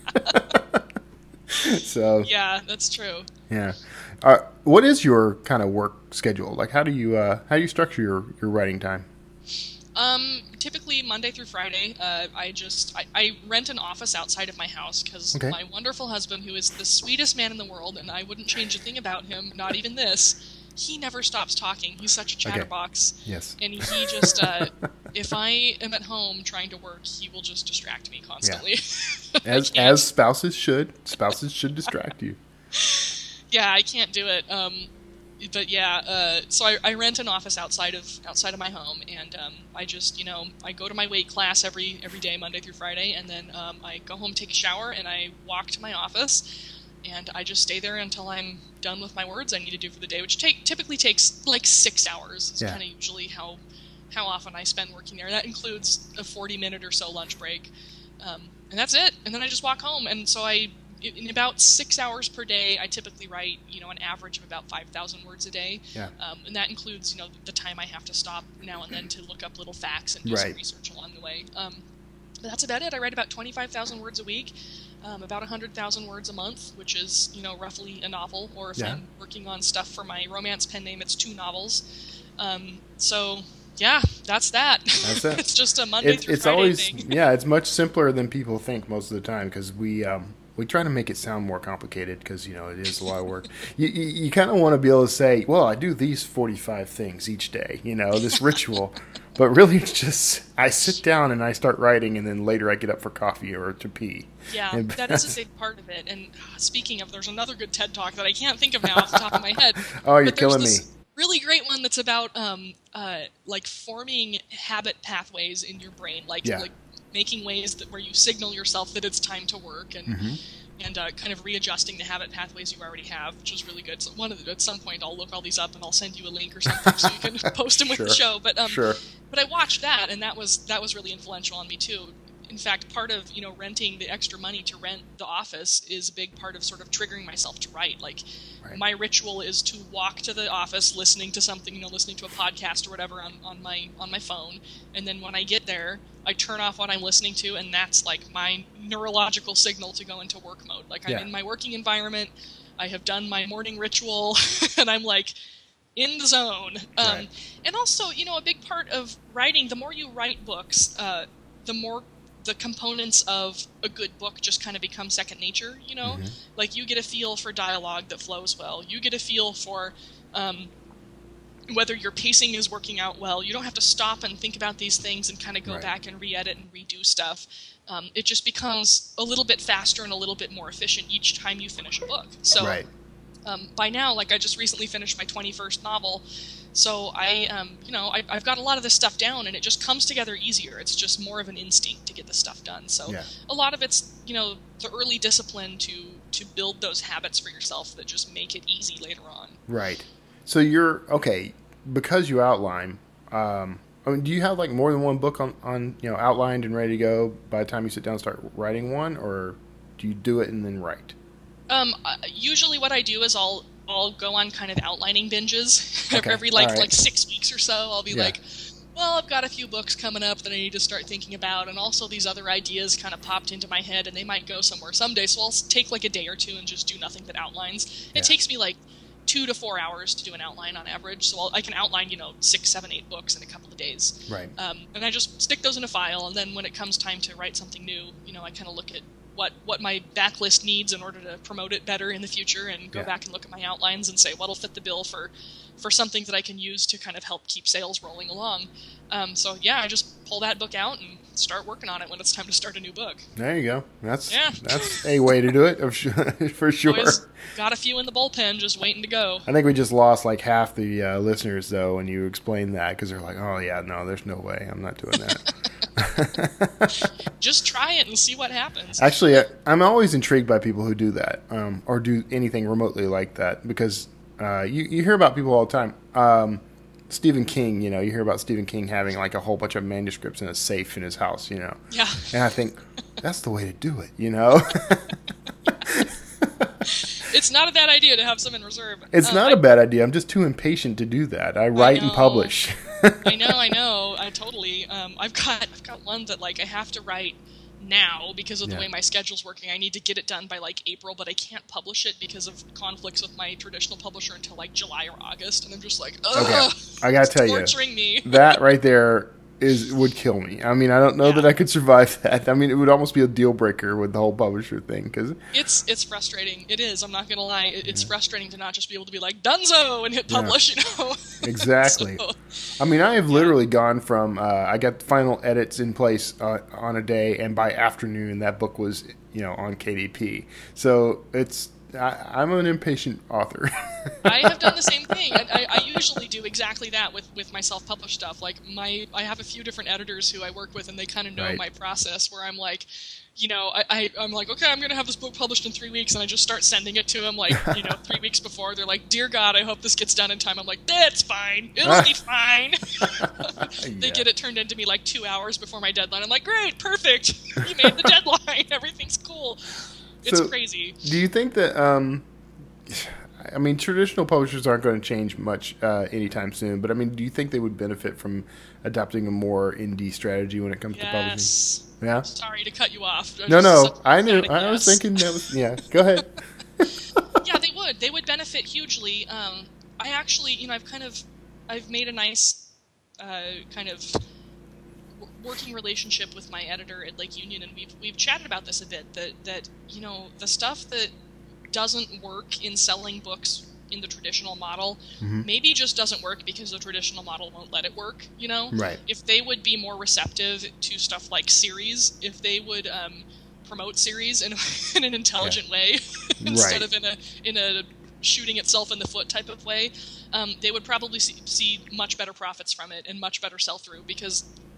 So. Yeah, that's true. Yeah. Uh, what is your kind of work schedule? Like, how do you, uh, how do you structure your, your writing time? Um, typically Monday through Friday. Uh, I just I, I rent an office outside of my house because okay. my wonderful husband, who is the sweetest man in the world, and I wouldn't change a thing about him, not even this. He never stops talking. He's such a chatterbox. Okay. Yes. And he just, uh, if I am at home trying to work, he will just distract me constantly. Yeah. As as spouses should. Spouses should distract you. Yeah, I can't do it. Um, but yeah, uh, so I, I rent an office outside of outside of my home, and um, I just, you know, I go to my weight class every every day, Monday through Friday, and then um, I go home, take a shower, and I walk to my office, and I just stay there until I'm done with my words I need to do for the day, which take typically takes like six hours. It's yeah. kind of usually how how often I spend working there. That includes a forty minute or so lunch break, um, and that's it. And then I just walk home, and so I. In about six hours per day, I typically write, you know, an average of about five thousand words a day. Yeah. Um, and that includes, you know, the time I have to stop now and then to look up little facts and do right. some research along the way. Um, but that's about it. I write about twenty-five thousand words a week, um, about one hundred thousand words a month, which is, you know, roughly a novel. Or if yeah. I'm working on stuff for my romance pen name, it's two novels. Um, so... Yeah, that's that. That's it. It's just a Monday it, through it's Friday always, thing. Yeah, it's much simpler than people think most of the time because we um, we try to make it sound more complicated because, you know, it is a lot of work. you you, you kind of want to be able to say, well, I do these forty-five things each day, you know, this ritual. But really, it's just I sit down and I start writing, and then later I get up for coffee or to pee. Yeah, and that is a big part of it. And speaking of, there's another good TED Talk that I can't think of now off the top of my head. Oh, you're but killing this, me. Really great one that's about um uh like forming habit pathways in your brain, like yeah. like making ways that where you signal yourself that it's time to work, and Mm-hmm. and uh, kind of readjusting the habit pathways you already have, which is really good. So one of the, at some point I'll look all these up and I'll send you a link or something so you can post them with Sure. the show. But um, Sure. but I watched that, and that was that was really influential on me too. In fact, part of, you know, renting the extra money to rent the office is a big part of sort of triggering myself to write. Like, Right. my ritual is to walk to the office listening to something, you know, listening to a podcast or whatever on, on my on my phone. And then when I get there, I turn off what I'm listening to, and that's like my neurological signal to go into work mode. Like, I'm Yeah. in my working environment, I have done my morning ritual, and I'm like in the zone. Um, Right. And also, you know, a big part of writing, the more you write books, uh, the more the components of a good book just kind of become second nature, you know? Mm-hmm. Like, you get a feel for dialogue that flows well. You get a feel for um, whether your pacing is working out well. You don't have to stop and think about these things and kind of go Right. back and re-edit and redo stuff. Um, it just becomes a little bit faster and a little bit more efficient each time you finish a book. So Right. um, by now, like, I just recently finished my twenty-first novel, so I, um, you know, I, I've got a lot of this stuff down, and it just comes together easier. It's just more of an instinct to get the stuff done. So Yeah. a lot of it's, you know, the early discipline to to build those habits for yourself that just make it easy later on. Right. So you're okay because you outline. Um, I mean, do you have like more than one book on, on you know outlined and ready to go by the time you sit down and start writing one, or do you do it and then write? Um, uh, usually what I do is I'll I'll go on kind of outlining binges Okay, every like all right. like six weeks or so. I'll be Yeah. like, well, I've got a few books coming up that I need to start thinking about, and also these other ideas kind of popped into my head, and they might go somewhere someday. So I'll s- take like a day or two and just do nothing but outlines. It Yeah. takes me like two to four hours to do an outline on average, so I'll, I can outline, you know, six, seven, eight books in a couple of days. Right. Um, and I just stick those in a file, and then when it comes time to write something new, you know, I kind of look at what what my backlist needs in order to promote it better in the future, and go Yeah. back and look at my outlines and say what'll fit the bill for for something that I can use to kind of help keep sales rolling along. Um, so yeah, I just pull that book out and start working on it when it's time to start a new book. There you go. That's Yeah. that's a way to do it of su- for sure. Always got a few in the bullpen just waiting to go. I think we just lost like half the uh, listeners though when you explained that, because they're like, "Oh yeah, no, there's no way, I'm not doing that." Just try it and see what happens. Actually, I- I'm always intrigued by people who do that, um, or do anything remotely like that, because uh, you you hear about people all the time. Um, Stephen King, you know, you hear about Stephen King having like a whole bunch of manuscripts in a safe in his house, you know, Yeah. and I think that's the way to do it, you know. It's not a bad idea to have some in reserve. It's Um, not I- a bad idea. I'm just too impatient to do that. I write and know. publish. I know, I know. I totally. Um, I've got, I've got one that like I have to write now because of the Yeah. way my schedule's working. I need to get it done by like April, but I can't publish it because of conflicts with my traditional publisher until like July or August, and I'm just like, ugh, Okay, I gotta it's tell you, torturing me. that right there is would kill me. I mean, I don't know Yeah. that I could survive that. I mean, it would almost be a deal breaker with the whole publisher thing, because It's it's frustrating. It is. I'm not gonna lie. It, it's frustrating to not just be able to be like Dunzo and hit publish. You know. exactly. So, I mean, I have literally gone from uh, I got the final edits in place uh, on a day, and by afternoon that book was, you know, on K D P. So it's I, I'm an impatient author. I have done the same thing. I, I, I usually do exactly that with, with my self-published stuff. Like my, I have a few different editors who I work with, and they kind of know Right. my process. Where I'm like, you know, I, I I'm like, okay, I'm gonna have this book published in three weeks, and I just start sending it to them like, you know, three weeks before. They're like, dear God, I hope this gets done in time. I'm like, that's fine. It'll be fine. They Yeah. get it turned into me like two hours before my deadline. I'm like, great, perfect. You made the deadline. Everything's cool. It's So- crazy. Do you think that, um, I mean, traditional publishers aren't going to change much uh, anytime soon, but I mean, do you think they would benefit from adopting a more indie strategy when it comes to publishing? Yes. Yeah? Sorry to cut you off. No, Just no, such a I knew, pathetic I was yes. thinking that was, yeah, go ahead. Yeah, they would. They would benefit hugely. Um, I actually, you know, I've kind of, I've made a nice, uh, kind of w- working relationship with my editor at Lake Union, and we've we've chatted about this a bit. That that you know, the stuff that doesn't work in selling books in the traditional model Mhm. maybe just doesn't work because the traditional model won't let it work. You know, Right. if they would be more receptive to stuff like series, if they would um, promote series in, in an intelligent way instead Right. of in a in a shooting itself in the foot type of way, um, they would probably see, see much better profits from it and much better sell through, because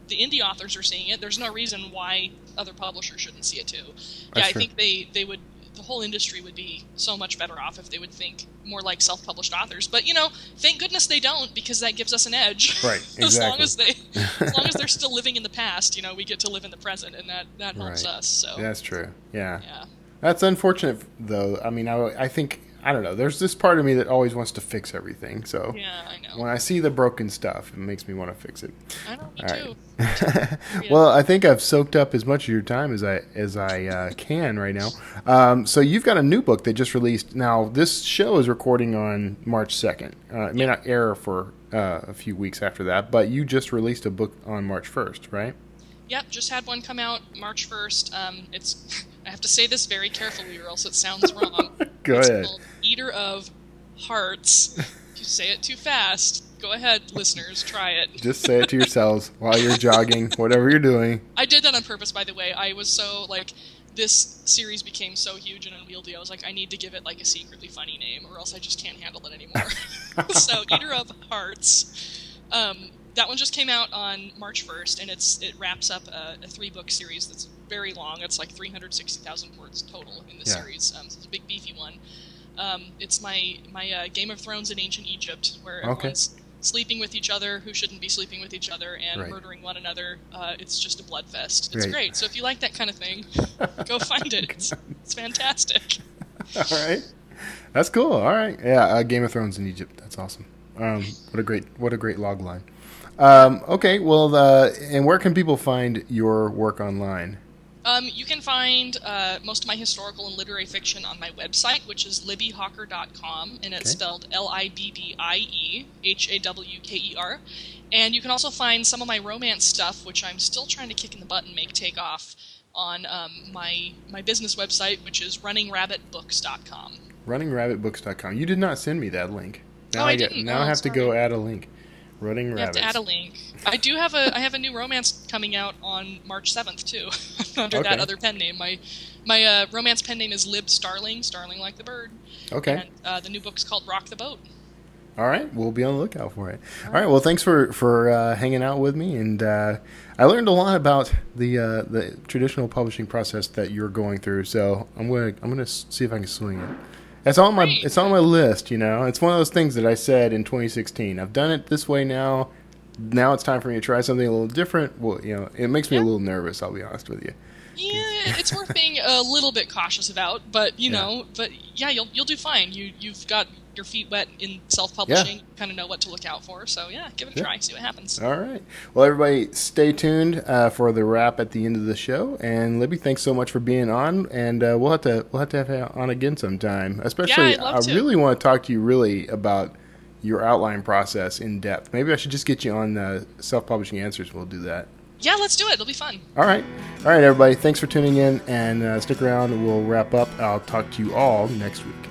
the indie authors are seeing it. There's no reason why other publishers shouldn't see it too. That's yeah, I true. think they, they would, the whole industry would be so much better off if they would think more like self-published authors. But, you know, thank goodness they don't, because that gives us an edge. Right, exactly. as long as they, as long as they're still living in the past, you know, we get to live in the present, and that, that helps Right. us. So That's true. Yeah. yeah. That's unfortunate, though. I mean, I, I think, I don't know, there's this part of me that always wants to fix everything. So Yeah, I know. when I see the broken stuff, it makes me want to fix it. I know, me All too. right. Well, I think I've soaked up as much of your time as I as I uh, can right now. Um, so you've got a new book that just released. Now, this show is recording on March second. Uh, it may not air for uh, a few weeks after that, but you just released a book on March first, right? Yep, just had one come out March first. Um, it's I have to say this very carefully, or else it sounds wrong. Go it's ahead. called Eater of Hearts. If you say it too fast, go ahead, listeners, try it. Just say it to yourselves while you're jogging, whatever you're doing. I did that on purpose, by the way. I was so, like, this series became so huge and unwieldy, I was like, I need to give it, like, a secretly funny name, or else I just can't handle it anymore. So, Eater of Hearts. Um, that one just came out on March first, and it's it wraps up a, a three-book series that's very long. It's like three hundred sixty thousand words total in the Yeah. series. Um, so it's a big, beefy one. Um, it's my my uh, Game of Thrones in ancient Egypt, where Okay. everyone's sleeping with each other who shouldn't be sleeping with each other and Right. murdering one another. Uh, it's just a blood fest. It's Right. great. So if you like that kind of thing, go find it. It's, it's fantastic. All right, that's cool. All right, yeah, uh, Game of Thrones in Egypt. That's awesome. Um, what a great, what a great log line. Um, okay, well, uh, and where can people find your work online? Um, you can find uh, most of my historical and literary fiction on my website, which is libby hawker dot com, and it's Okay. spelled L I B B I E H A W K E R. And you can also find some of my romance stuff, which I'm still trying to kick in the butt and make take off, on um, my my business website, which is running rabbit books dot com. running rabbit books dot com. You did not send me that link. Now Oh, I get, didn't. Now Oh, I have to go sorry. add a link. Running You have Rabbits. to add a link. I do have a I have a new romance coming out on March seventh too, under that Okay. other pen name. My my uh, romance pen name is Lib Starling, Starling like the bird. Okay. And uh, the new book's called Rock the Boat. All right, we'll be on the lookout for it. All right, well, thanks for for uh, hanging out with me, and uh, I learned a lot about the uh, the traditional publishing process that you're going through. So I'm gonna I'm gonna see if I can swing it. It's on my Great. it's on my list. You know, it's one of those things that I said in twenty sixteen. I've done it this way now. Now it's time for me to try something a little different. Well, you know, it makes me a Yeah. little nervous. I'll be honest with you. Yeah, it's worth being a little bit cautious about, but you Yeah. know, but yeah, you'll you'll do fine. You you've got your feet wet in self-publishing, Yeah. kind of know what to look out for. So yeah, give it a Yeah. try, see what happens. All right. Well, everybody, stay tuned uh, for the wrap at the end of the show. And Libby, thanks so much for being on. And uh, we'll have to we'll have to have you on again sometime. Especially, I'd love I to. really want to talk to you really about your outline process in depth. Maybe I should just get you on uh, Self-Publishing Answers. We'll do that. Yeah, let's do it. It'll be fun. All right. All right, everybody. Thanks for tuning in, and uh, stick around. We'll wrap up. I'll talk to you all next week.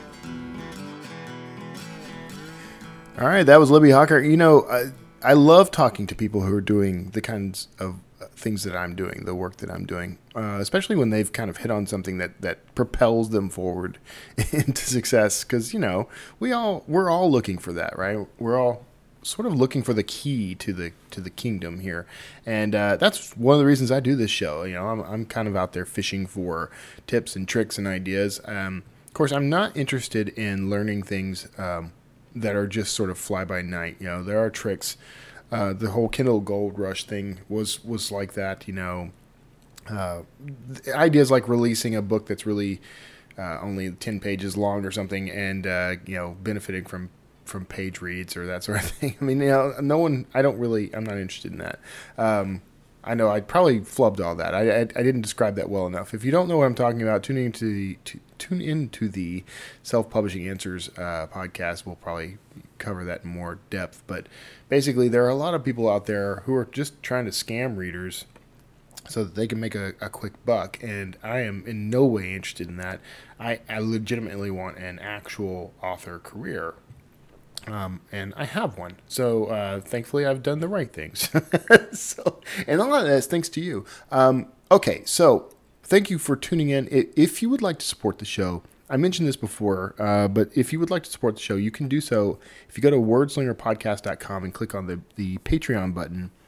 All right, that was Libby Hawker. You know, I, I love talking to people who are doing the kinds of uh, things that I'm doing, the work that I'm doing, uh, especially when they've kind of hit on something that, that propels them forward into success. Because, you know, we all we're all looking for that, right? We're all sort of looking for the key to the to the kingdom here, and uh, that's one of the reasons I do this show. You know, I'm I'm kind of out there fishing for tips and tricks and ideas. Um, of course, I'm not interested in learning things Um, that are just sort of fly by night. You know, there are tricks. Uh, the whole Kindle Gold Rush thing was was like that. You know, uh, ideas like releasing a book that's really uh, only ten pages long or something, and uh, you know, benefiting from from page reads or that sort of thing. I mean, you know, no one. I don't really. I'm not interested in that. Um, I know I probably flubbed all that. I, I I didn't describe that well enough. If you don't know what I'm talking about, tuning into the to, tune into the Self-Publishing Answers uh, podcast. We'll probably cover that in more depth. But basically, there are a lot of people out there who are just trying to scam readers so that they can make a, a quick buck. And I am in no way interested in that. I, I legitimately want an actual author career. Um, and I have one. So, uh, thankfully I've done the right things. so, and a lot of that is thanks to you. Um, okay. So thank you for tuning in. If you would like to support the show, I mentioned this before, uh, but if you would like to support the show, you can do so. If you go to wordslinger podcast dot com and click on the, the Patreon button,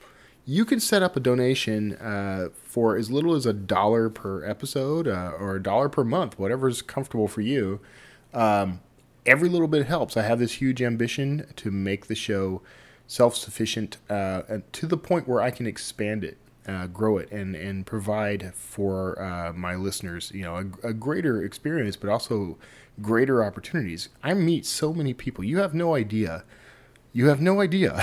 you can set up a donation uh, for as little as a dollar per episode uh, or a dollar per month, whatever is comfortable for you. Um, every little bit helps. I have this huge ambition to make the show self-sufficient uh, to the point where I can expand it, uh, grow it, and and provide for uh, my listeners, you know, a, a greater experience, but also greater opportunities. I meet so many people. You have no idea. You have no idea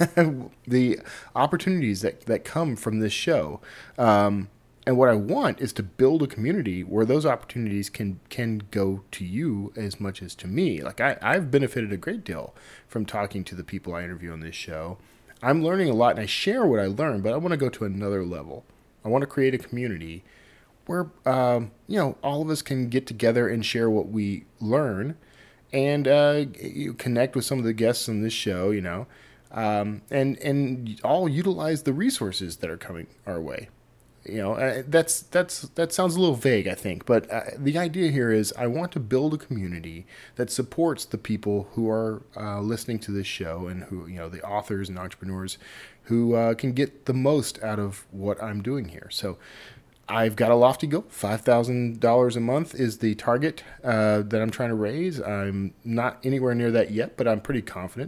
the opportunities that, that come from this show. Um, and what I want is to build a community where those opportunities can can go to you as much as to me. Like I, I've benefited a great deal from talking to the people I interview on this show. I'm learning a lot, and I share what I learn, but I want to go to another level. I want to create a community where um, you know, all of us can get together and share what we learn, and uh, you connect with some of the guests on this show, you know, um, and and all utilize the resources that are coming our way. You know, uh, that's that's that sounds a little vague, I think, but uh, the idea here is I want to build a community that supports the people who are uh, listening to this show, and who, you know, the authors and entrepreneurs who uh, can get the most out of what I'm doing here. So I've got a lofty goal. five thousand dollars a month is the target uh, that I'm trying to raise. I'm not anywhere near that yet, but I'm pretty confident.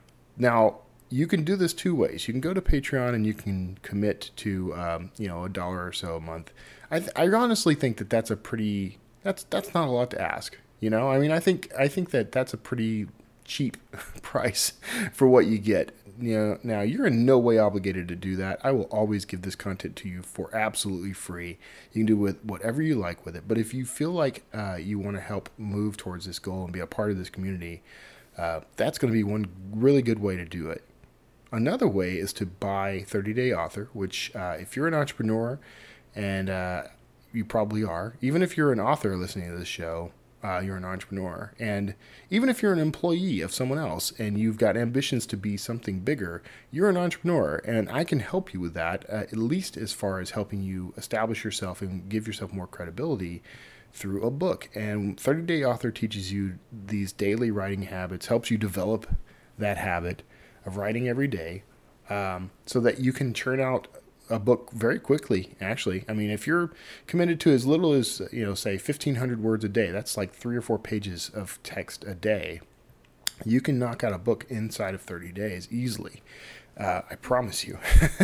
Now, you can do this two ways. You can go to Patreon and you can commit to, um, you know, a dollar or so a month. I, th- I honestly think that that's a pretty, that's, that's not a lot to ask. You know, I mean, I think, I think that that's a pretty cheap price for what you get. You know, now you're in no way obligated to do that. I will always give this content to you for absolutely free. You can do with whatever you like with it. But if you feel like uh, you want to help move towards this goal and be a part of this community, uh, that's going to be one really good way to do it. Another way is to buy thirty day Author, which uh, if you're an entrepreneur, and uh, you probably are, even if you're an author listening to this show, uh, you're an entrepreneur. And even if you're an employee of someone else and you've got ambitions to be something bigger, you're an entrepreneur, and I can help you with that, uh, at least as far as helping you establish yourself and give yourself more credibility through a book. And thirty day Author teaches you these daily writing habits, helps you develop that habit of writing every day, um, so that you can churn out a book very quickly. Actually, I mean, if you're committed to as little as, you know, say fifteen hundred words a day, that's like three or four pages of text a day. You can knock out a book inside of thirty days easily. Uh, I promise you.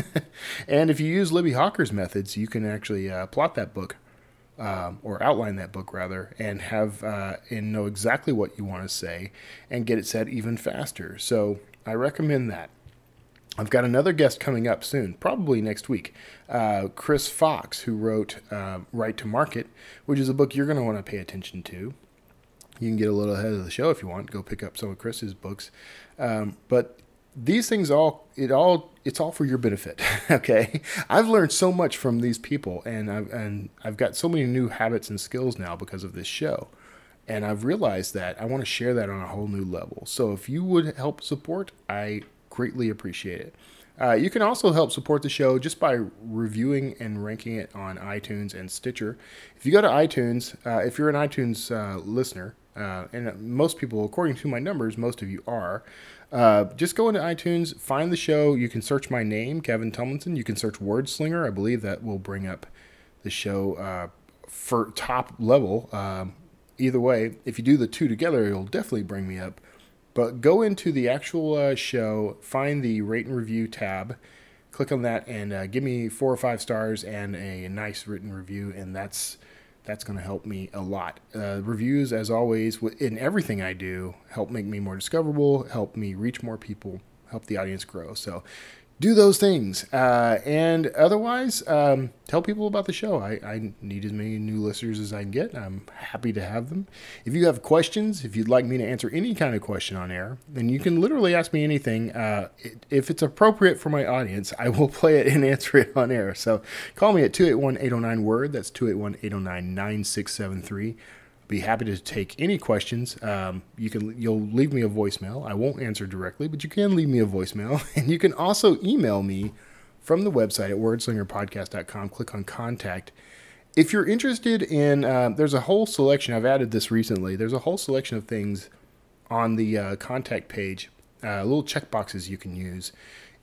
And if you use Libby Hawker's methods, you can actually uh, plot that book, um, or outline that book rather, and have uh, and know exactly what you want to say and get it said even faster. So I recommend that. I've got another guest coming up soon, probably next week. Uh, Chris Fox, who wrote uh, Right to Market, which is a book you're going to want to pay attention to. You can get a little ahead of the show if you want. Go pick up some of Chris's books. Um, but these things all it all it's all for your benefit. Okay, I've learned so much from these people, and I've and I've got so many new habits and skills now because of this show. And I've realized that I want to share that on a whole new level. So if you would help support, I greatly appreciate it. Uh, you can also help support the show just by reviewing and ranking it on iTunes and Stitcher. If you go to iTunes, uh, if you're an iTunes uh, listener, uh, and most people, according to my numbers, most of you are, uh, just go into iTunes, find the show. You can search my name, Kevin Tumlinson. You can search Wordslinger. I believe that will bring up the show uh, for top level. Um, Either way, if you do the two together, it'll definitely bring me up. But go into the actual uh, show, find the rate and review tab, click on that, and uh, give me four or five stars and a nice written review, and that's that's going to help me a lot. Uh, reviews, as always, in everything I do, help make me more discoverable, help me reach more people, help the audience grow. So do those things. Uh, and otherwise, um, tell people about the show. I, I need as many new listeners as I can get. I'm happy to have them. If you have questions, if you'd like me to answer any kind of question on air, then you can literally ask me anything. Uh, it, if it's appropriate for my audience, I will play it and answer it on air. So call me at two eight one, eight oh nine, word. That's two eight one, eight oh nine, nine six seven three. Be happy to take any questions. Um, you can, you'll leave me a voicemail. I won't answer directly, but you can leave me a voicemail. And you can also email me from the website at wordslinger podcast dot com. Click on contact. If you're interested in, uh, there's a whole selection. I've added this recently. There's a whole selection of things on the uh, contact page, uh, little check boxes you can use.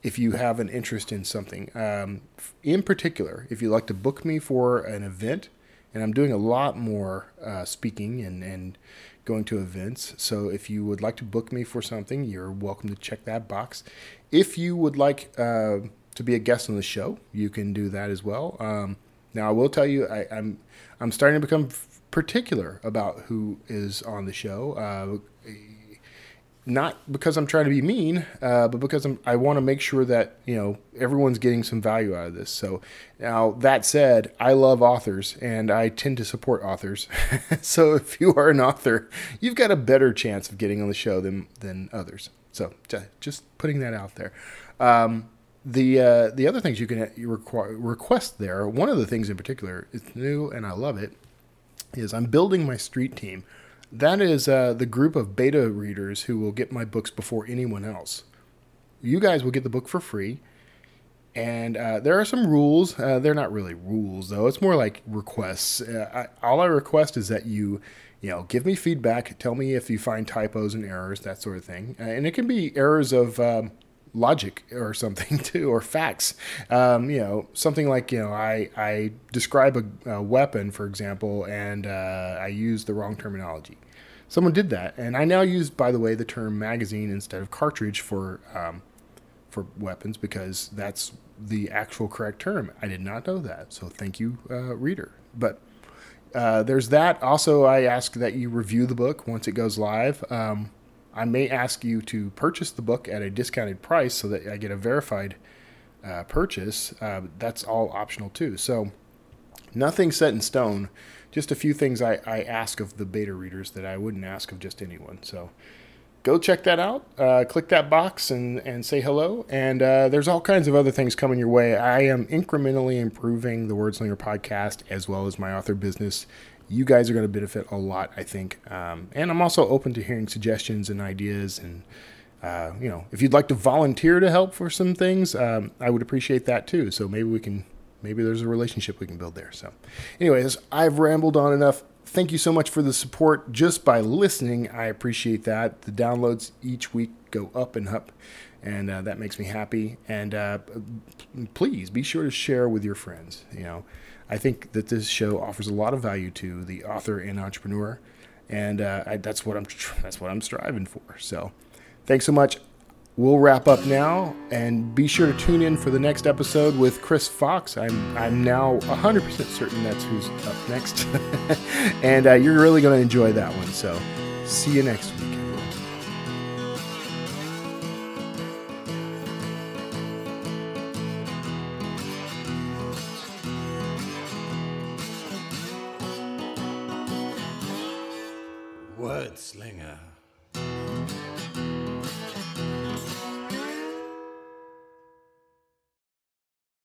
if you have an interest in something. Um, in particular, if you'd like to book me for an event, and I'm doing a lot more uh, speaking and, and going to events. So if you would like to book me for something, you're welcome to check that box. If you would like uh, to be a guest on the show, you can do that as well. Um, now, I will tell you, I, I'm I'm starting to become particular about who is on the show. Uh, Not because I'm trying to be mean, uh, but because I'm, I want to make sure that, you know, everyone's getting some value out of this. So now that said, I love authors and I tend to support authors. So if you are an author, you've got a better chance of getting on the show than, than others. So just putting that out there. Um, the, uh, the other things you can requ- request there, one of the things in particular, it's new and I love it, is I'm building my street team. That is uh, the group of beta readers who will get my books before anyone else. You guys will get the book for free. And uh, there are some rules. Uh, they're not really rules, though. It's more like requests. Uh, I, all I request is that you, you know, give me feedback. Tell me if you find typos and errors, that sort of thing. Uh, and it can be errors of um, logic or something, too, or facts. Um, you know, something like, you know, I, I describe a, a weapon, for example, and uh, I use the wrong terminology. Someone did that, and I now use, by the way, the term magazine instead of cartridge for um, for weapons because that's the actual correct term. I did not know that, so thank you, uh, reader. But uh, there's that. Also, I ask that you review the book once it goes live. Um, I may ask you to purchase the book at a discounted price so that I get a verified uh, purchase. Uh, that's all optional too. So nothing set in stone. Just a few things I, I ask of the beta readers that I wouldn't ask of just anyone. So go check that out. Uh, click that box and, and say hello. And uh, there's all kinds of other things coming your way. I am incrementally improving the Wordslinger podcast as well as my author business. You guys are going to benefit a lot, I think. Um, and I'm also open to hearing suggestions and ideas. And, uh, you know, if you'd like to volunteer to help for some things, um, I would appreciate that too. So maybe we can... Maybe there's a relationship we can build there. So anyways, I've rambled on enough. Thank you so much for the support just by listening. I appreciate that. The downloads each week go up and up, and uh, that makes me happy. And uh, please be sure to share with your friends. You know, I think that this show offers a lot of value to the author and entrepreneur, and uh, I, that's what I'm that's what I'm striving for. So thanks so much. We'll wrap up now, and be sure to tune in for the next episode with Chris Fox. I'm I'm now one hundred percent certain that's who's up next, and uh, you're really going to enjoy that one. So, see you next week. Wordslinger.